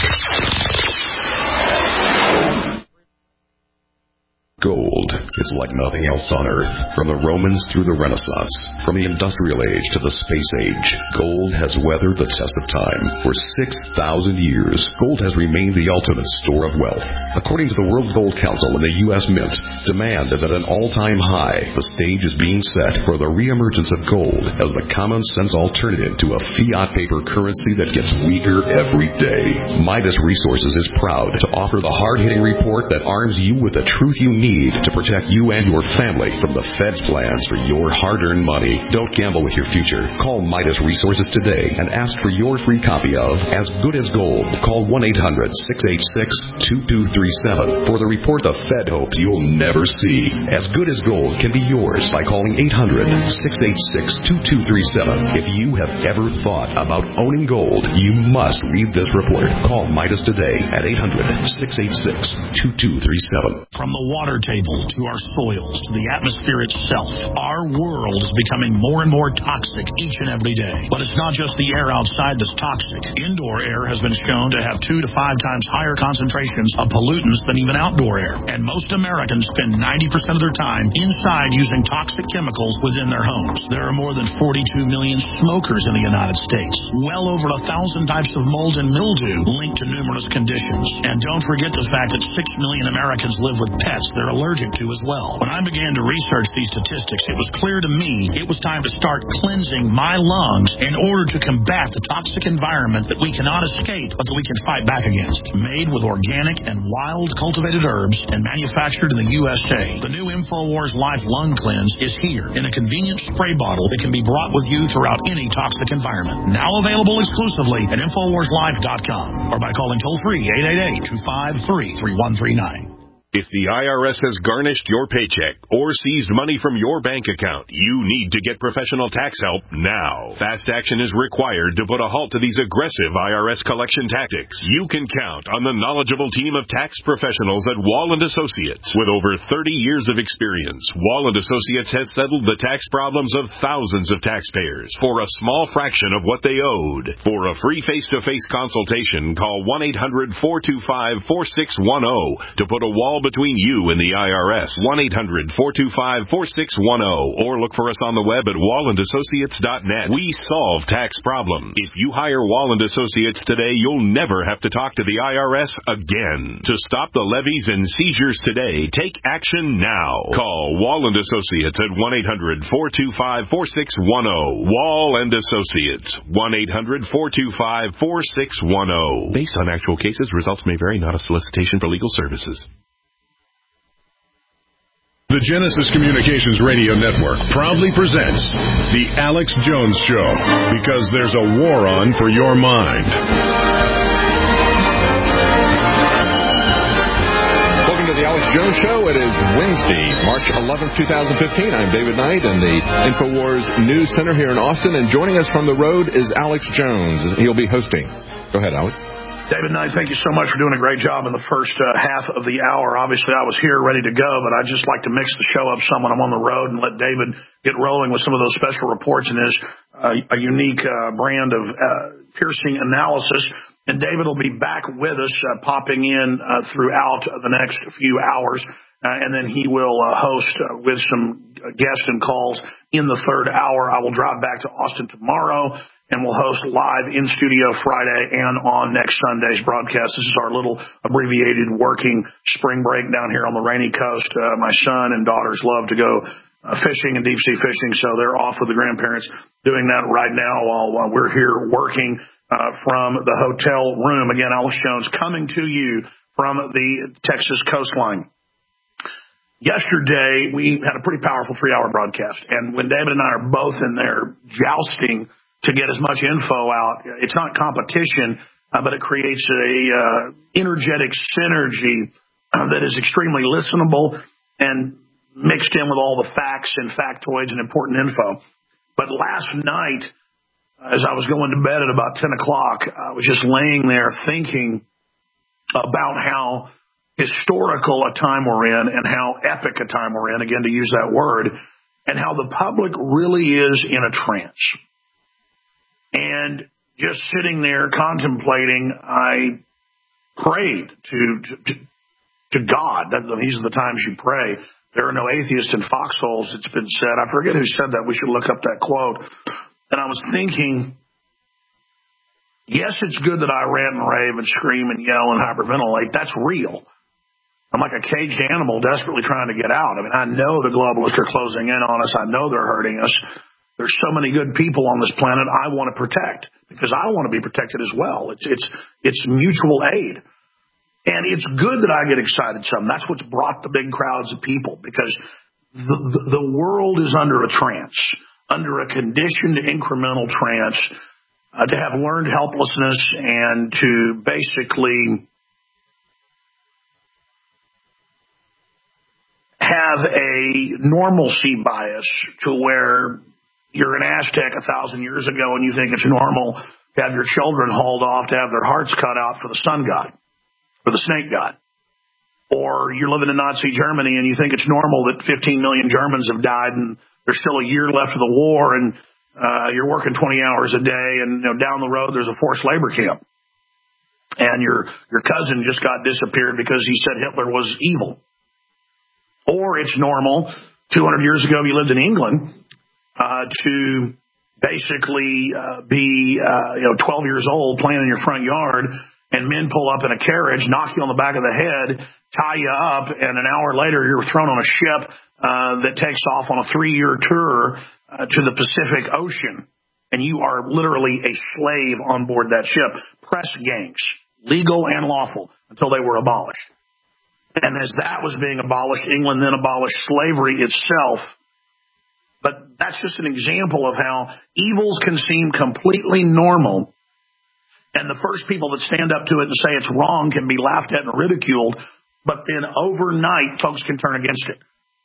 Gold is like nothing else on Earth. From the Romans through the Renaissance, from the Industrial Age to the Space Age, gold has weathered the test of time. For six thousand years, gold has remained the ultimate store of wealth. According to the World Gold Council and the U S Mint, demand is at an all-time high. The stage is being set for the reemergence of gold as the common-sense alternative to a fiat paper currency that gets weaker every day. Midas Resources is proud to offer the hard-hitting report that arms you with the truth you need to protect you and your family from the Fed's plans for your hard-earned money. Don't gamble with your future. Call Midas Resources today and ask for your free copy of As Good as Gold. Call one eight hundred six eight six two two three seven for the report the Fed hopes you'll never see. As Good as Gold can be yours by calling eight hundred six eight six two two three seven. If you have ever thought about owning gold, you must read this report. Call Midas today at eight hundred six eight six two two three seven. From the water table to our soils to the atmosphere itself, our world is becoming more and more toxic each and every day. But it's not just the air outside that's toxic. Indoor air has been shown to have two to five times higher concentrations of pollutants than even outdoor air. And most Americans spend ninety percent of their time inside using toxic chemicals within their homes. There are more than forty-two million smokers in the United States. Well over a thousand types of mold and mildew linked to numerous conditions. And don't forget the fact that six million Americans live with pets they're allergic to as well. When I began to research these statistics, it was clear to me it was time to start cleansing my lungs in order to combat the toxic environment that we cannot escape but that we can fight back against. Made with organic and wild cultivated herbs and manufactured in the U S A, the new InfoWars Life Lung Cleanse is here in a convenient spray bottle that can be brought with you throughout any toxic environment. Now available exclusively at Infowars Life dot com or by calling toll-free eight eight eight, two five three, three one three nine. If the I R S has garnished your paycheck or seized money from your bank account, you need to get professional tax help now. Fast action is required to put a halt to these aggressive I R S collection tactics. You can count on the knowledgeable team of tax professionals at Wall and Associates. With over thirty years of experience, Wall and Associates has settled the tax problems of thousands of taxpayers for a small fraction of what they owed. For a free face-to-face consultation, call one eight hundred four two five four six one zero to put a wall between you and the I R S. one eight hundred four two five four six one zero or look for us on the web at wall and associates dot net. We solve tax problems. If you hire Wall and Associates today, you'll never have to talk to the I R S again. To stop the levies and seizures today, take action now. Call Wall and Associates at one eight hundred four two five four six one zero. Wall and Associates, one eight hundred four two five four six one zero. Based on actual cases, results may vary, not a solicitation for legal services. The Genesis Communications Radio Network proudly presents The Alex Jones Show, because there's a war on for your mind. Welcome to The Alex Jones Show. It is Wednesday, March eleventh, twenty fifteen. I'm David Knight in the InfoWars News Center here in Austin, and joining us from the road is Alex Jones. He'll be hosting. Go ahead, Alex. David Knight, thank you so much for doing a great job in the first uh, half of the hour. Obviously, I was here ready to go, but I'd just like to mix the show up some when I'm on the road and let David get rolling with some of those special reports and his uh, a unique uh, brand of uh, piercing analysis. And David will be back with us, uh, popping in uh, throughout the next few hours. uh, and then he will uh, host uh, with some guests and calls in the third hour. I will drive back to Austin tomorrow, and we'll host live in studio Friday and on next Sunday's broadcast. This is our little abbreviated working spring break down here on the rainy coast. Uh, my son and daughters love to go uh, fishing and deep sea fishing, so they're off with the grandparents doing that right now while, while we're here working uh, from the hotel room. Again, Alex Jones coming to you from the Texas coastline. Yesterday, we had a pretty powerful three-hour broadcast, and when David and I are both in there jousting to get as much info out, it's not competition, uh, but it creates a uh, energetic synergy uh, that is extremely listenable and mixed in with all the facts and factoids and important info. But last night, as I was going to bed at about ten o'clock, I was just laying there thinking about how historical a time we're in and how epic a time we're in, again, to use that word, and how the public really is in a trance. And just sitting there contemplating, I prayed to, to, to God. These are the times you pray. There are no atheists in foxholes, it's been said. I forget who said that. We should look up that quote. And I was thinking, yes, it's good that I rant and rave and scream and yell and hyperventilate. That's real. I'm like a caged animal desperately trying to get out. I mean, I know the globalists are closing in on us. I know they're hurting us. There's so many good people on this planet I want to protect because I want to be protected as well. It's it's it's mutual aid. And it's good that I get excited some. That's what's brought the big crowds of people because the, the, the world is under a trance, under a conditioned incremental trance, uh, to have learned helplessness and to basically have a normalcy bias to where you're an Aztec a thousand years ago and you think it's normal to have your children hauled off to have their hearts cut out for the sun god, for the snake god. Or you're living in Nazi Germany and you think it's normal that fifteen million Germans have died and there's still a year left of the war and uh, you're working twenty hours a day and you know, down the road there's a forced labor camp. And your your cousin just got disappeared because he said Hitler was evil. Or it's normal, two hundred years ago you lived in England, uh, to basically uh, be uh, you know twelve years old playing in your front yard and men pull up in a carriage, knock you on the back of the head, tie you up, and an hour later you're thrown on a ship uh, that takes off on a three-year tour uh, to the Pacific Ocean, and you are literally a slave on board that ship. Press gangs, legal and lawful, until they were abolished. And as that was being abolished, England then abolished slavery itself. But that's just an example of how evils can seem completely normal, and the first people that stand up to it and say it's wrong can be laughed at and ridiculed, but then overnight folks can turn against it.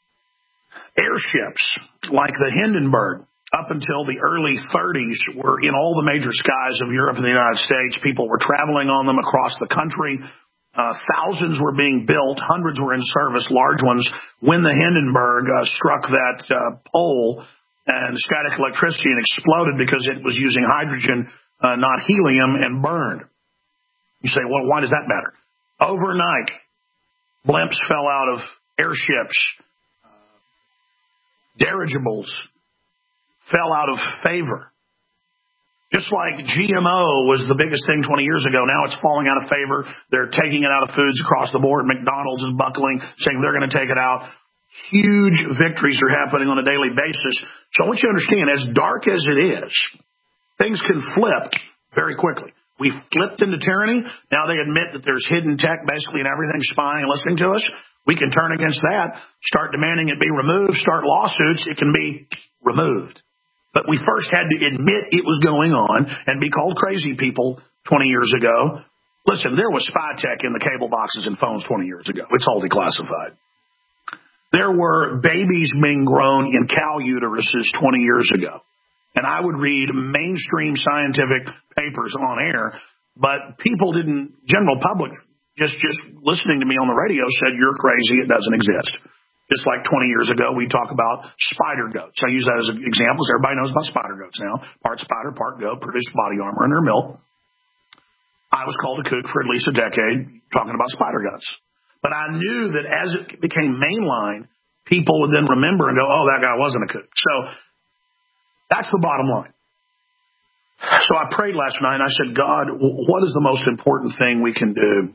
Airships like the Hindenburg, up until the early thirties, were in all the major skies of Europe and the United States. People were traveling on them across the country. Uh, thousands were being built. Hundreds were in service, large ones. When the Hindenburg uh, struck that uh, pole and static electricity and exploded because it was using hydrogen, uh, not helium, and burned. You say, well, why does that matter? Overnight, blimps fell out of airships. Uh, dirigibles fell out of favor. Just like G M O was the biggest thing twenty years ago, now it's falling out of favor. They're taking it out of foods across the board. McDonald's is buckling, saying they're going to take it out. Huge victories are happening on a daily basis. So I want you to understand, as dark as it is, things can flip very quickly. We flipped into tyranny. Now they admit that there's hidden tech basically in everything, spying and listening to us. We can turn against that, start demanding it be removed, start lawsuits. It can be removed. But we first had to admit it was going on and be called crazy people twenty years ago. Listen, there was spy tech in the cable boxes and phones twenty years ago. It's all declassified. There were babies being grown in cow uteruses twenty years ago. And I would read mainstream scientific papers on air, but people didn't, general public, just, just listening to me on the radio said, you're crazy, it doesn't exist. Just like twenty years ago, we talk about spider goats. I use that as an example. Everybody knows about spider goats now. Part spider, part goat, produce body armor in their milk. I was called a kook for at least a decade talking about spider goats. But I knew that as it became mainline, people would then remember and go, oh, that guy wasn't a kook. So that's the bottom line. So I prayed last night and I said, God, what is the most important thing we can do?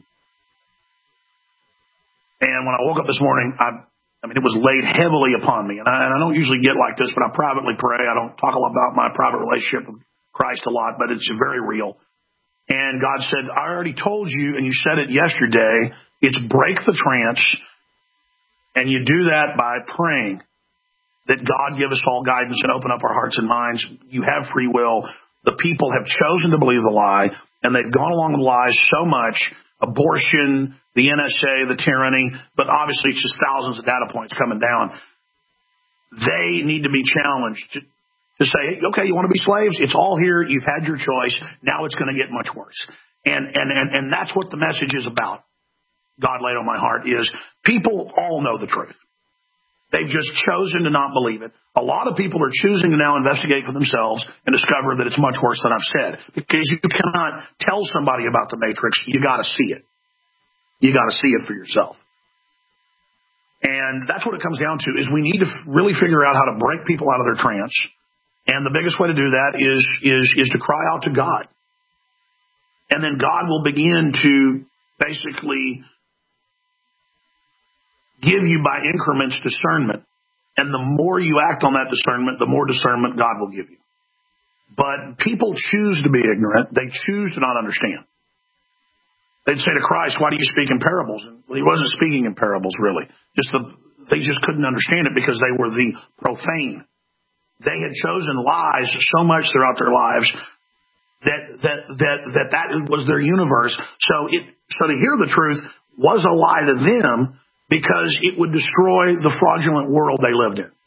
And when I woke up this morning, I, I mean, it was laid heavily upon me. And I, and I don't usually get like this, but I privately pray. I don't talk a lot about my private relationship with Christ a lot, but it's very real. And God said, I already told you, and you said it yesterday, it's break the trance. And you do that by praying that God give us all guidance and open up our hearts and minds. You have free will. The people have chosen to believe the lie, and they've gone along with lies so much. Abortion, the N S A, the tyranny, but obviously it's just thousands of data points coming down. They need to be challenged to, to say, okay, you want to be slaves? It's all here. You've had your choice. Now it's going to get much worse. And, and, and, and that's what the message is about. God laid on my heart is people all know the truth. They've just chosen to not believe it. A lot of people are choosing to now investigate for themselves and discover that it's much worse than I've said. Because you cannot tell somebody about the Matrix. You got to see it. You got to see it for yourself. And that's what it comes down to is we need to really figure out how to break people out of their trance. And the biggest way to do that is, is, is to cry out to God. And then God will begin to basically give you by increments discernment. And the more you act on that discernment, the more discernment God will give you. But people choose to be ignorant. They choose to not understand. They'd say to Christ, why do you speak in parables? And well, he wasn't speaking in parables, really. Just the, they just couldn't understand it because they were the profane. They had chosen lies so much throughout their lives that that that that, that was their universe. So it so to hear the truth was a lie to them, because it would destroy the fraudulent world they lived in.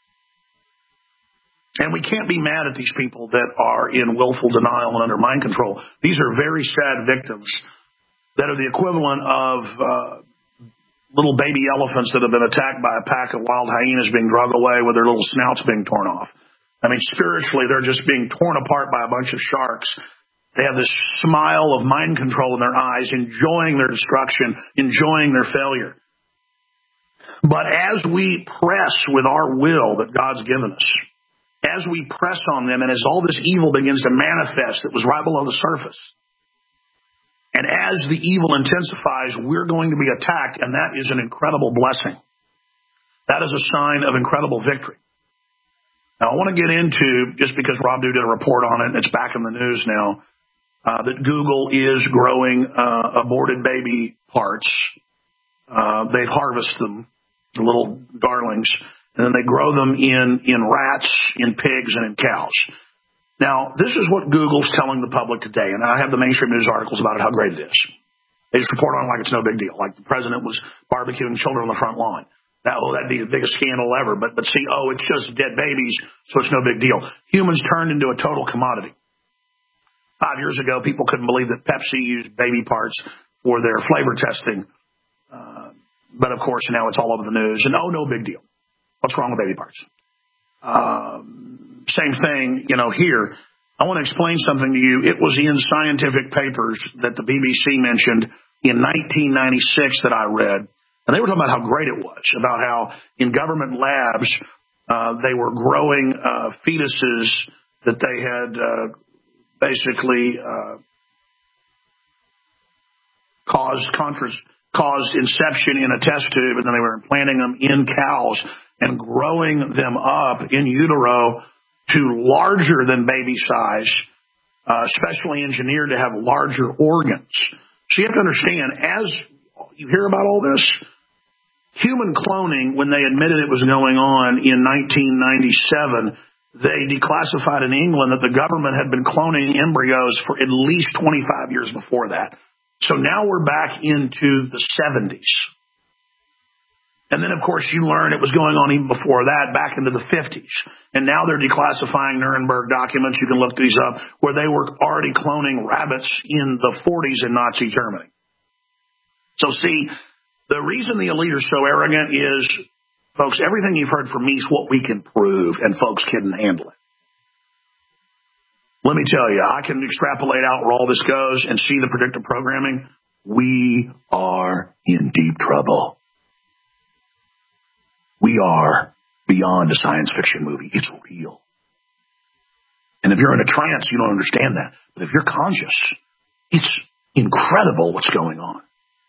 And we can't be mad at these people that are in willful denial and under mind control. These are very sad victims that are the equivalent of uh, little baby elephants that have been attacked by a pack of wild hyenas being dragged away with their little snouts being torn off. I mean, spiritually, they're just being torn apart by a bunch of sharks. They have this smile of mind control in their eyes, enjoying their destruction, enjoying their failure. But as we press with our will that God's given us, as we press on them, and as all this evil begins to manifest that was right below the surface, and as the evil intensifies, we're going to be attacked, and that is an incredible blessing. That is a sign of incredible victory. Now, I want to get into, just because Rob Dew did a report on it, and it's back in the news now, uh, that Google is growing uh, aborted baby parts. Uh, they harvest them, the little darlings, and then they grow them in, in rats, in pigs, and in cows. Now, this is what Google's telling the public today, and I have the mainstream news articles about it, how great it is. They just report on it like it's no big deal, like the president was barbecuing children on the front lawn. That, oh, that'd be the biggest scandal ever, but, but see, oh, it's just dead babies, so it's no big deal. Humans turned into a total commodity. Five years ago, people couldn't believe that Pepsi used baby parts for their flavor testing. Uh, But, of course, now it's all over the news. And, oh, no big deal. What's wrong with baby parts? Um, same thing, you know, here. I want to explain something to you. It was in scientific papers that the B B C mentioned in nineteen ninety-six that I read. And they were talking about how great it was, about how in government labs uh, they were growing uh, fetuses that they had uh, basically uh, caused contra- caused inception in a test tube, and then they were implanting them in cows and growing them up in utero to larger than baby size, uh, specially engineered to have larger organs. So you have to understand, as you hear about all this, human cloning, when they admitted it was going on in nineteen ninety-seven, they declassified in England that the government had been cloning embryos for at least twenty-five years before that. So now we're back into the seventies. And then, of course, you learn it was going on even before that, back into the fifties. And now they're declassifying Nuremberg documents. You can look these up, where they were already cloning rabbits in the forties in Nazi Germany. So, see, the reason the elite are so arrogant is, folks, everything you've heard from me is what we can prove, and folks couldn't handle it. Let me tell you, I can extrapolate out where all this goes and see the predictive programming. we are in deep trouble. We are beyond a science fiction movie. It's real. And if you're in a trance, you don't understand that. But if you're conscious, it's incredible what's going on.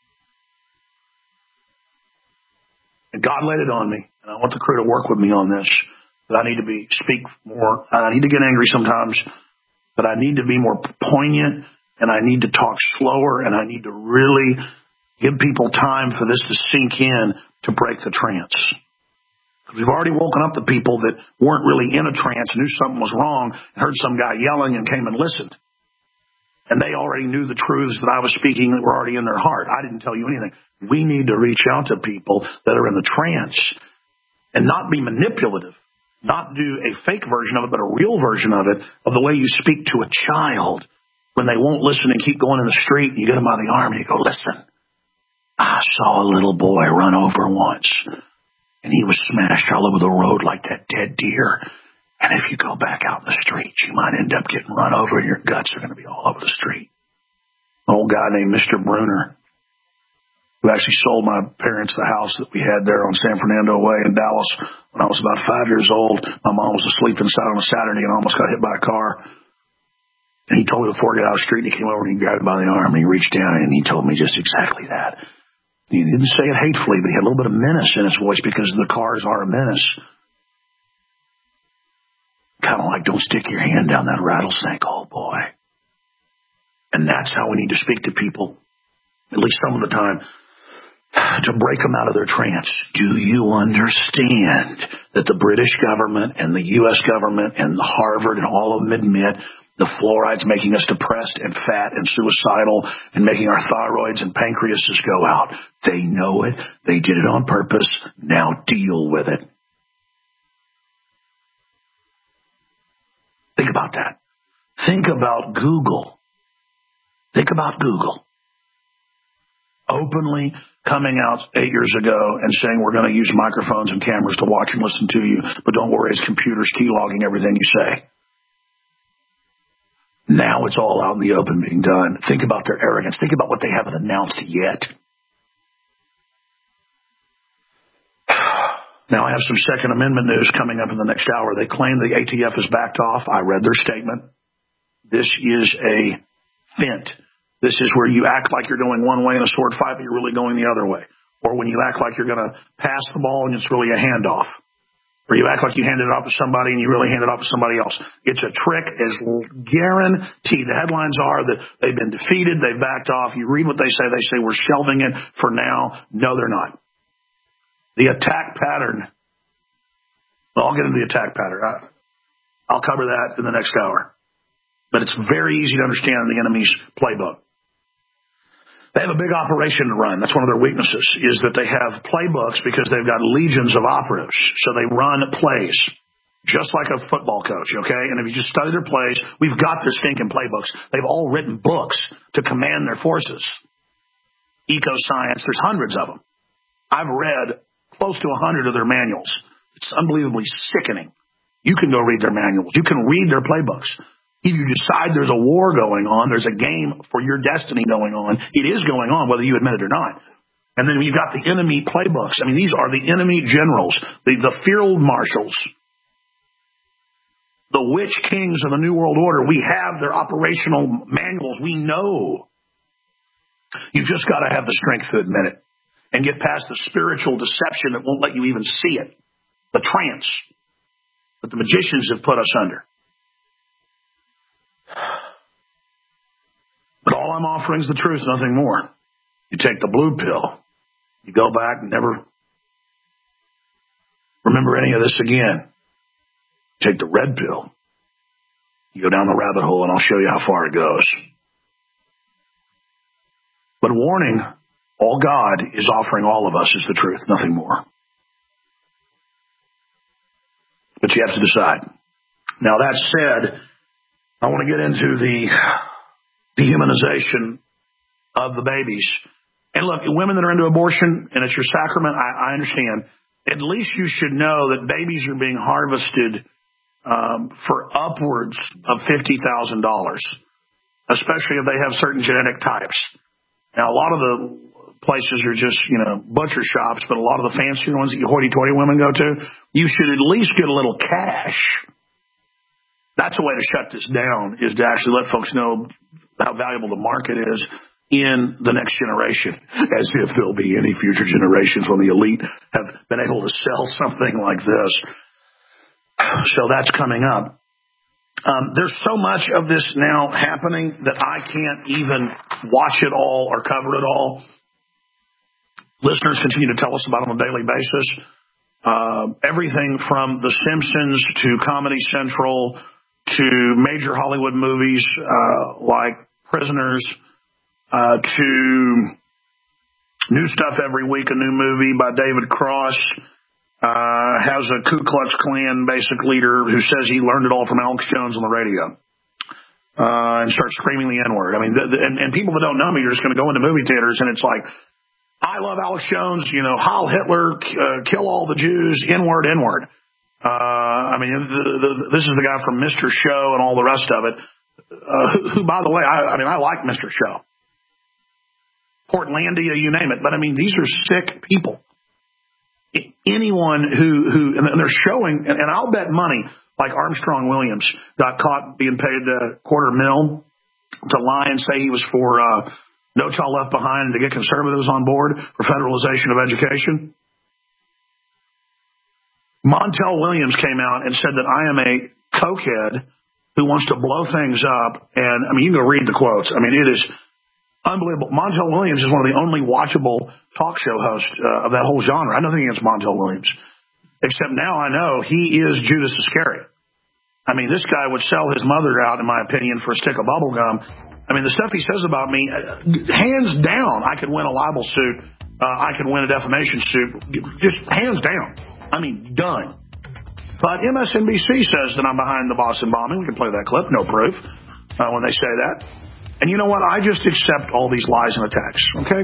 And God laid it on me, and I want the crew to work with me on this. That I need to be speak more. I need to get angry sometimes, but I need to be more poignant, and I need to talk slower, and I need to really give people time for this to sink in to break the trance. Because we've already woken up the people that weren't really in a trance, knew something was wrong, and heard some guy yelling and came and listened. And they already knew the truths that I was speaking that were already in their heart. I didn't tell you anything. We need to reach out to people that are in the trance and not be manipulative, not do a fake version of it, but a real version of it, of the way you speak to a child when they won't listen and keep going in the street, and you get them by the arm and you go, listen, I saw a little boy run over once, and he was smashed all over the road like that dead deer. And if you go back out in the street, you might end up getting run over, and your guts are going to be all over the street. An old guy named Mister Bruner, who actually sold my parents the house that we had there on San Fernando Way in Dallas when I was about five years old. My mom was asleep inside on a Saturday and almost got hit by a car. And he told me before I got out of the street, and he came over and he grabbed me by the arm and he reached down and he told me just exactly that. He didn't say it hatefully, but he had a little bit of menace in his voice because the cars are a menace. Kind of like, don't stick your hand down that rattlesnake, old boy. And that's how we need to speak to people, at least some of the time, to break them out of their trance. Do you understand that the British government and the U S government and the Harvard and all of them admit the fluoride's making us depressed and fat and suicidal and making our thyroids and pancreases go out? They know it. They did it on purpose. Now deal with it. Think about that. Think about Google. Think about Google. Openly coming out eight years ago and saying we're going to use microphones and cameras to watch and listen to you, but don't worry, it's computers key logging everything you say. Now it's all out in the open being done. Think about their arrogance. Think about what they haven't announced yet. Now, I have some Second Amendment news coming up in the next hour. They claim the A T F has backed off. I read their statement. This is a fint. This is where you act like you're going one way in a sword fight, but you're really going the other way. Or when you act like you're going to pass the ball and it's really a handoff. Or you act like you handed it off to somebody and you really hand it off to somebody else. It's a trick, as guaranteed. The headlines are that they've been defeated, they've backed off. You read what they say. They say we're shelving it for now. No, they're not. The attack pattern. Well, I'll get into the attack pattern. I'll cover that in the next hour. But it's very easy to understand the enemy's playbook. They have a big operation to run. That's one of their weaknesses, is that they have playbooks because they've got legions of operatives. So they run plays, just like a football coach, okay? And if you just study their plays, we've got their stinking playbooks. They've all written books to command their forces. Eco-science, there's hundreds of them. I've read close to a hundred of their manuals. It's unbelievably sickening. You can go read their manuals. You can read their playbooks. If you decide there's a war going on, there's a game for your destiny going on, it is going on whether you admit it or not. And then you've got the enemy playbooks. I mean, these are the enemy generals, the, the field marshals, the witch kings of the New World Order. We have their operational manuals. We know. You've just got to have the strength to admit it and get past the spiritual deception that won't let you even see it, the trance that the magicians have put us under. But all I'm offering is the truth, nothing more. You take the blue pill, you go back and never remember any of this again. Take the red pill, you go down the rabbit hole, and I'll show you how far it goes. But warning, all God is offering all of us is the truth, nothing more. But you have to decide. Now, that said, I want to get into the dehumanization of the babies. And look, women that are into abortion and it's your sacrament, I, I understand. At least you should know that babies are being harvested um, for upwards of fifty thousand dollars, especially if they have certain genetic types. Now, a lot of the places are just, you know, butcher shops, but a lot of the fancier ones that you hoity-toity women go to, you should at least get a little cash. That's a way to shut this down, is to actually let folks know how valuable the market is in the next generation, as if there'll be any future generations when the elite have been able to sell something like this. So that's coming up. Um, there's so much of this now happening that I can't even watch it all or cover it all. Listeners continue to tell us about it on a daily basis. Uh, everything from The Simpsons to Comedy Central to major Hollywood movies uh, like Prisoners uh, to new stuff every week, a new movie by David Cross. Uh, has a Ku Klux Klan basic leader who says he learned it all from Alex Jones on the radio. Uh, and starts screaming the N-word. I mean, the, the, and, and people that don't know me are just going to go into movie theaters and it's like, I love Alex Jones, you know, Heil Hitler, uh, kill all the Jews, N-word, N-word. Uh, I mean, the, the, this is the guy from Mister Show and all the rest of it, uh, who, who, by the way, I, I mean, I like Mister Show. Portlandia, you name it. But, I mean, these are sick people. Anyone who, who and they're showing, and, and I'll bet money, like Armstrong Williams got caught being paid a quarter mil to lie and say he was for uh, No Child Left Behind and to get conservatives on board for federalization of education. Montel Williams came out and said that I am a cokehead who wants to blow things up. And, I mean, you can go read the quotes. I mean, it is unbelievable. Montel Williams is one of the only watchable talk show hosts uh, of that whole genre. I have nothing against Montel Williams, except now I know he is Judas Iscariot. I mean, this guy would sell his mother out, in my opinion, for a stick of bubble gum. I mean, the stuff he says about me, hands down, I could win a libel suit. Uh, I could win a defamation suit. Just hands down. I mean, done. But M S N B C says that I'm behind the Boston bombing. We can play that clip. No proof uh, when they say that. And you know what? I just accept all these lies and attacks, okay?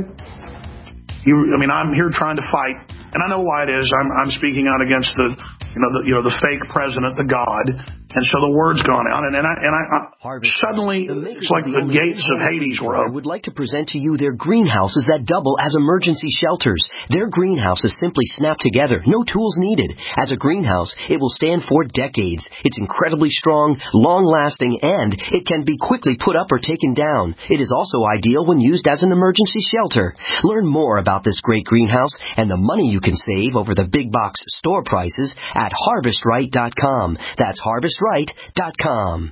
You, I mean, I'm here trying to fight, and I know why it is. I'm, I'm speaking out against the, you know, the, you know, the fake president, the God, and so the word's gone out, and, and I, and I, I suddenly it's like the gates of Hades were open. Would like to present to you their greenhouses that double as emergency shelters. Their greenhouses simply snap together, no tools needed. As a greenhouse, it will stand for decades. It's incredibly strong, long-lasting, and it can be quickly put up or taken down. It is also ideal when used as an emergency shelter. Learn more about this great greenhouse and the money you can save over the big box store prices at harvest right dot com. That's harvest right dot com.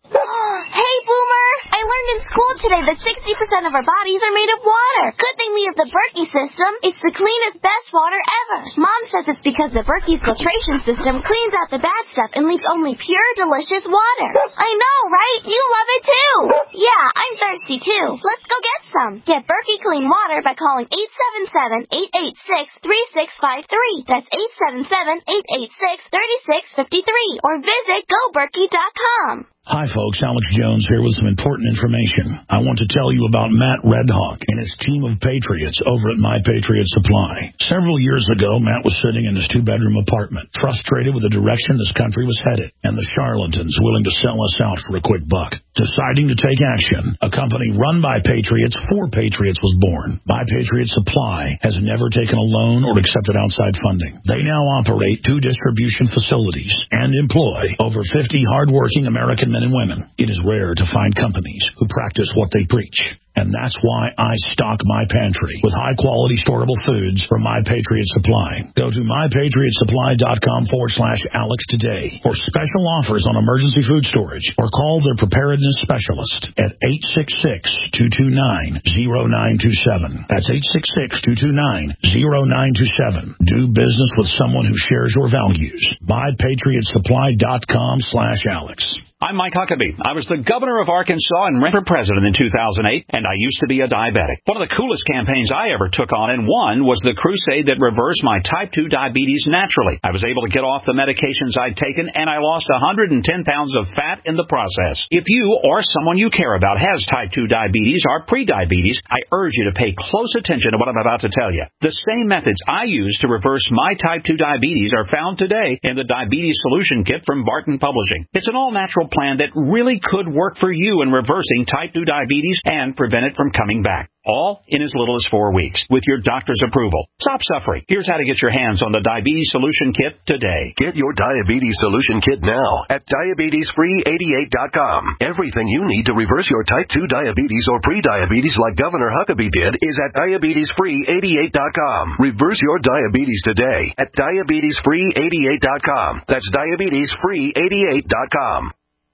Hey, Boomer! I learned in school today that sixty percent of our bodies are made of water. Good thing we have the Berkey system. It's the cleanest, best water ever. Mom says it's because the Berkey filtration system cleans out the bad stuff and leaves only pure, delicious water. I know, right? You love it too. Yeah, I'm thirsty too. Let's go get some. Get Berkey clean water by calling eight seven seven, eight eight six, three six five three. That's eight seven seven, eight eight six, three six five three. Or visit go berkey dot com. Hi, folks. Alex Jones here with some important information. I want to tell you about Matt Redhawk and his team of patriots over at My Patriot Supply. Several years ago, Matt was sitting in his two-bedroom apartment, frustrated with the direction this country was headed and the charlatans willing to sell us out for a quick buck. Deciding to take action, a company run by patriots for patriots was born. My Patriot Supply has never taken a loan or accepted outside funding. They now operate two distribution facilities and employ over fifty hardworking American men and women. It is rare to find companies who practice what they preach. And that's why I stock my pantry with high-quality storable foods from My Patriot Supply. Go to my patriot supply dot com forward slash Alex today for special offers on emergency food storage, or call their preparedness specialist at eight six six, two two nine, zero nine two seven. That's eight six six, two two nine, zero nine two seven. Do business with someone who shares your values. my patriot supply dot com slash Alex. I'm Mike Huckabee. I was the governor of Arkansas and ran for president in two thousand eight, and I used to be a diabetic. One of the coolest campaigns I ever took on and won was the crusade that reversed my type two diabetes naturally. I was able to get off the medications I'd taken, and I lost one hundred ten pounds of fat in the process. If you or someone you care about has type two diabetes or prediabetes, I urge you to pay close attention to what I'm about to tell you. The same methods I used to reverse my type two diabetes are found today in the Diabetes Solution Kit from Barton Publishing. It's an all-natural meal plan that really could work for you in reversing type two diabetes and prevent it from coming back. All in as little as four weeks with your doctor's approval. Stop suffering. Here's how to get your hands on the Diabetes Solution Kit today. Get your Diabetes Solution Kit now at diabetes free eighty-eight dot com. Everything you need to reverse your type two diabetes or pre-diabetes like Governor Huckabee did is at diabetes free eighty-eight dot com. Reverse your diabetes today at diabetes free eighty-eight dot com. That's diabetes free eighty-eight dot com.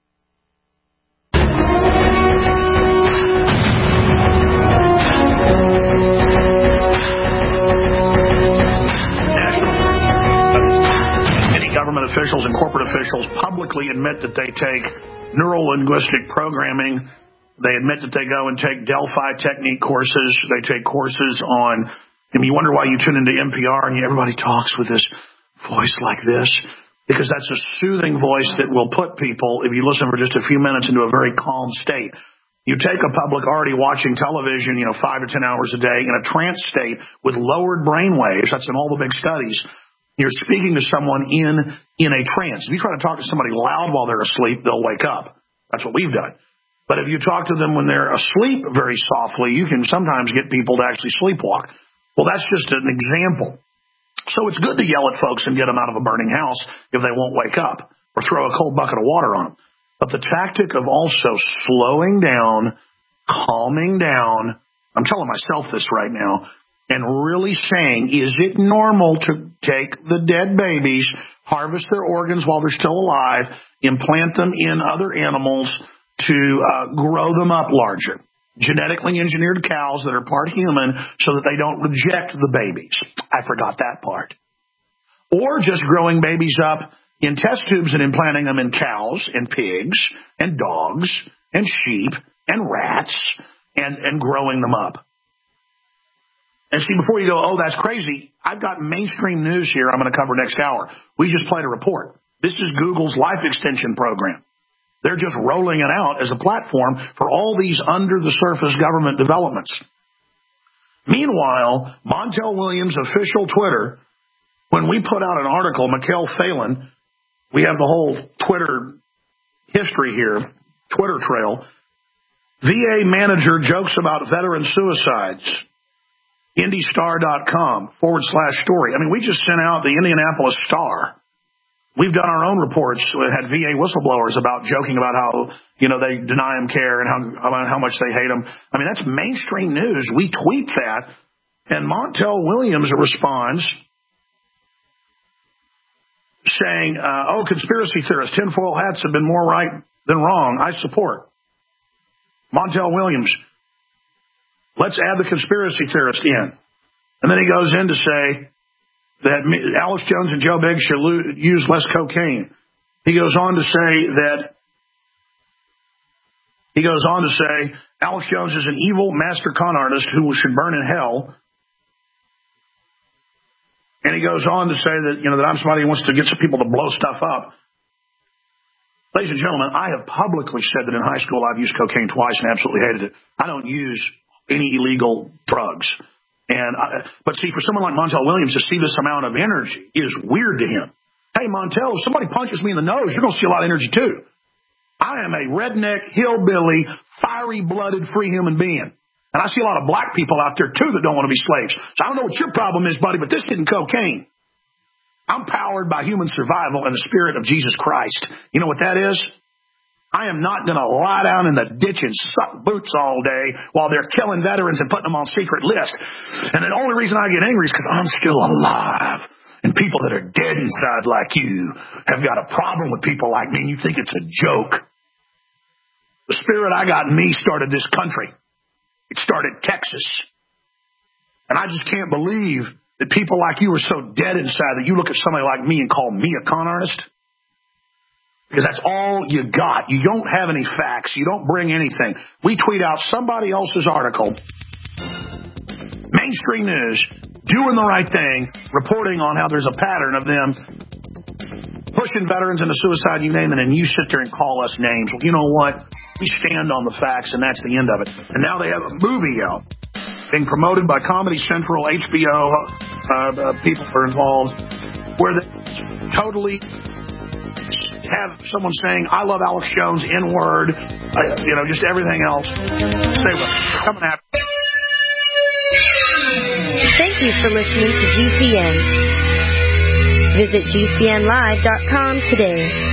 Government officials and corporate officials publicly admit that they take neuro-linguistic programming. They admit that they go and take Delphi technique courses. They take courses on, and you wonder why you tune into N P R and everybody talks with this voice like this, because that's a soothing voice that will put people, if you listen for just a few minutes, into a very calm state. You take a public already watching television, you know, five to ten hours a day in a trance state with lowered brain waves. That's in all the big studies. You're speaking to someone in in a trance. If you try to talk to somebody loud while they're asleep, they'll wake up. That's what we've done. But if you talk to them when they're asleep very softly, you can sometimes get people to actually sleepwalk. Well, that's just an example. So it's good to yell at folks and get them out of a burning house if they won't wake up, or throw a cold bucket of water on them. But the tactic of also slowing down, calming down, I'm telling myself this right now, and really saying, is it normal to take the dead babies, harvest their organs while they're still alive, implant them in other animals to uh, grow them up larger? Genetically engineered cows that are part human so that they don't reject the babies. I forgot that part. Or just growing babies up in test tubes and implanting them in cows and pigs and dogs and sheep and rats and, and growing them up. And see, before you go, oh, that's crazy, I've got mainstream news here I'm going to cover next hour. We just played a report. This is Google's life extension program. They're just rolling it out as a platform for all these under-the-surface government developments. Meanwhile, Montel Williams' official Twitter, when we put out an article, Mikhail Phelan, we have the whole Twitter history here, Twitter trail. V A manager jokes about veteran suicides. IndyStar dot com forward slash story. I mean, we just sent out the Indianapolis Star. We've done our own reports. We had V A whistleblowers about joking about how, you know, they deny them care and how, about how much they hate them. I mean, that's mainstream news. We tweet that, and Montel Williams responds saying, uh, oh, conspiracy theorists, tinfoil hats have been more right than wrong. I support. Montel Williams. Let's add the conspiracy theorist in. And then he goes in to say that Alex Jones and Joe Biggs should lo- use less cocaine. He goes on to say that he goes on to say Alex Jones is an evil master con artist who should burn in hell. And he goes on to say that, you know, that I'm somebody who wants to get some people to blow stuff up. Ladies and gentlemen, I have publicly said that in high school I've used cocaine twice and absolutely hated it. I don't use any illegal drugs. And I, but see, for someone like Montel Williams to see this amount of energy is weird to him. Hey, Montel, if somebody punches me in the nose, you're going to see a lot of energy too. I am a redneck, hillbilly, fiery-blooded, free human being. And I see a lot of black people out there too that don't want to be slaves. So I don't know what your problem is, buddy, but this isn't cocaine. I'm powered by human survival and the spirit of Jesus Christ. You know what that is? I am not going to lie down in the ditch and suck boots all day while they're killing veterans and putting them on secret lists. And the only reason I get angry is because I'm still alive. And people that are dead inside like you have got a problem with people like me, and you think it's a joke. The spirit I got in me started this country. It started Texas. And I just can't believe that people like you are so dead inside that you look at somebody like me and call me a con artist. Because that's all you got. You don't have any facts. You don't bring anything. We tweet out somebody else's article, mainstream news, doing the right thing, reporting on how there's a pattern of them pushing veterans into suicide, you name it, and you sit there and call us names. Well, you know what? We stand on the facts, and that's the end of it. And now they have a movie out being promoted by Comedy Central, H B O, uh, uh, people are involved, where they totally have someone saying, I love Alex Jones, N-word, uh, you know, just everything else. Stay with us. Coming up. Thank you for listening to G C N. Visit G C N live dot com today.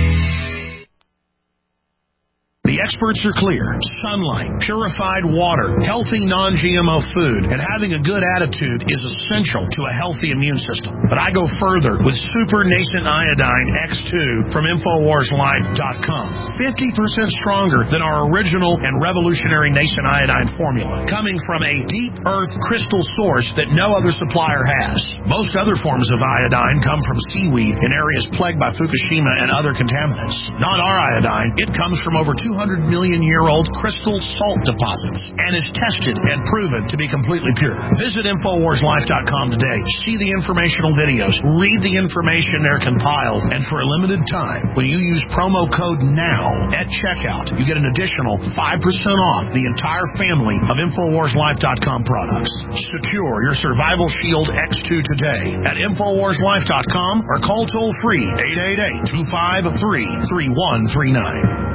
The experts are clear. Sunlight, purified water, healthy non-G M O food, and having a good attitude is essential to a healthy immune system. But I go further with Super Nascent Iodine X two from Infowars Life dot com. fifty percent stronger than our original and revolutionary Nascent Iodine formula, coming from a deep earth crystal source that no other supplier has. Most other forms of iodine come from seaweed in areas plagued by Fukushima and other contaminants. Not our iodine. It comes from over two hundred million year old crystal salt deposits and is tested and proven to be completely pure. Visit Infowars Life dot com today. See the informational videos. Read the information they're compiled. And for a limited time, when you use promo code NOW at checkout, you get an additional five percent off the entire family of Infowars Life dot com products. Secure your Survival Shield X two today at Infowars Life dot com or call toll free eight eight eight, two five three, three one three nine.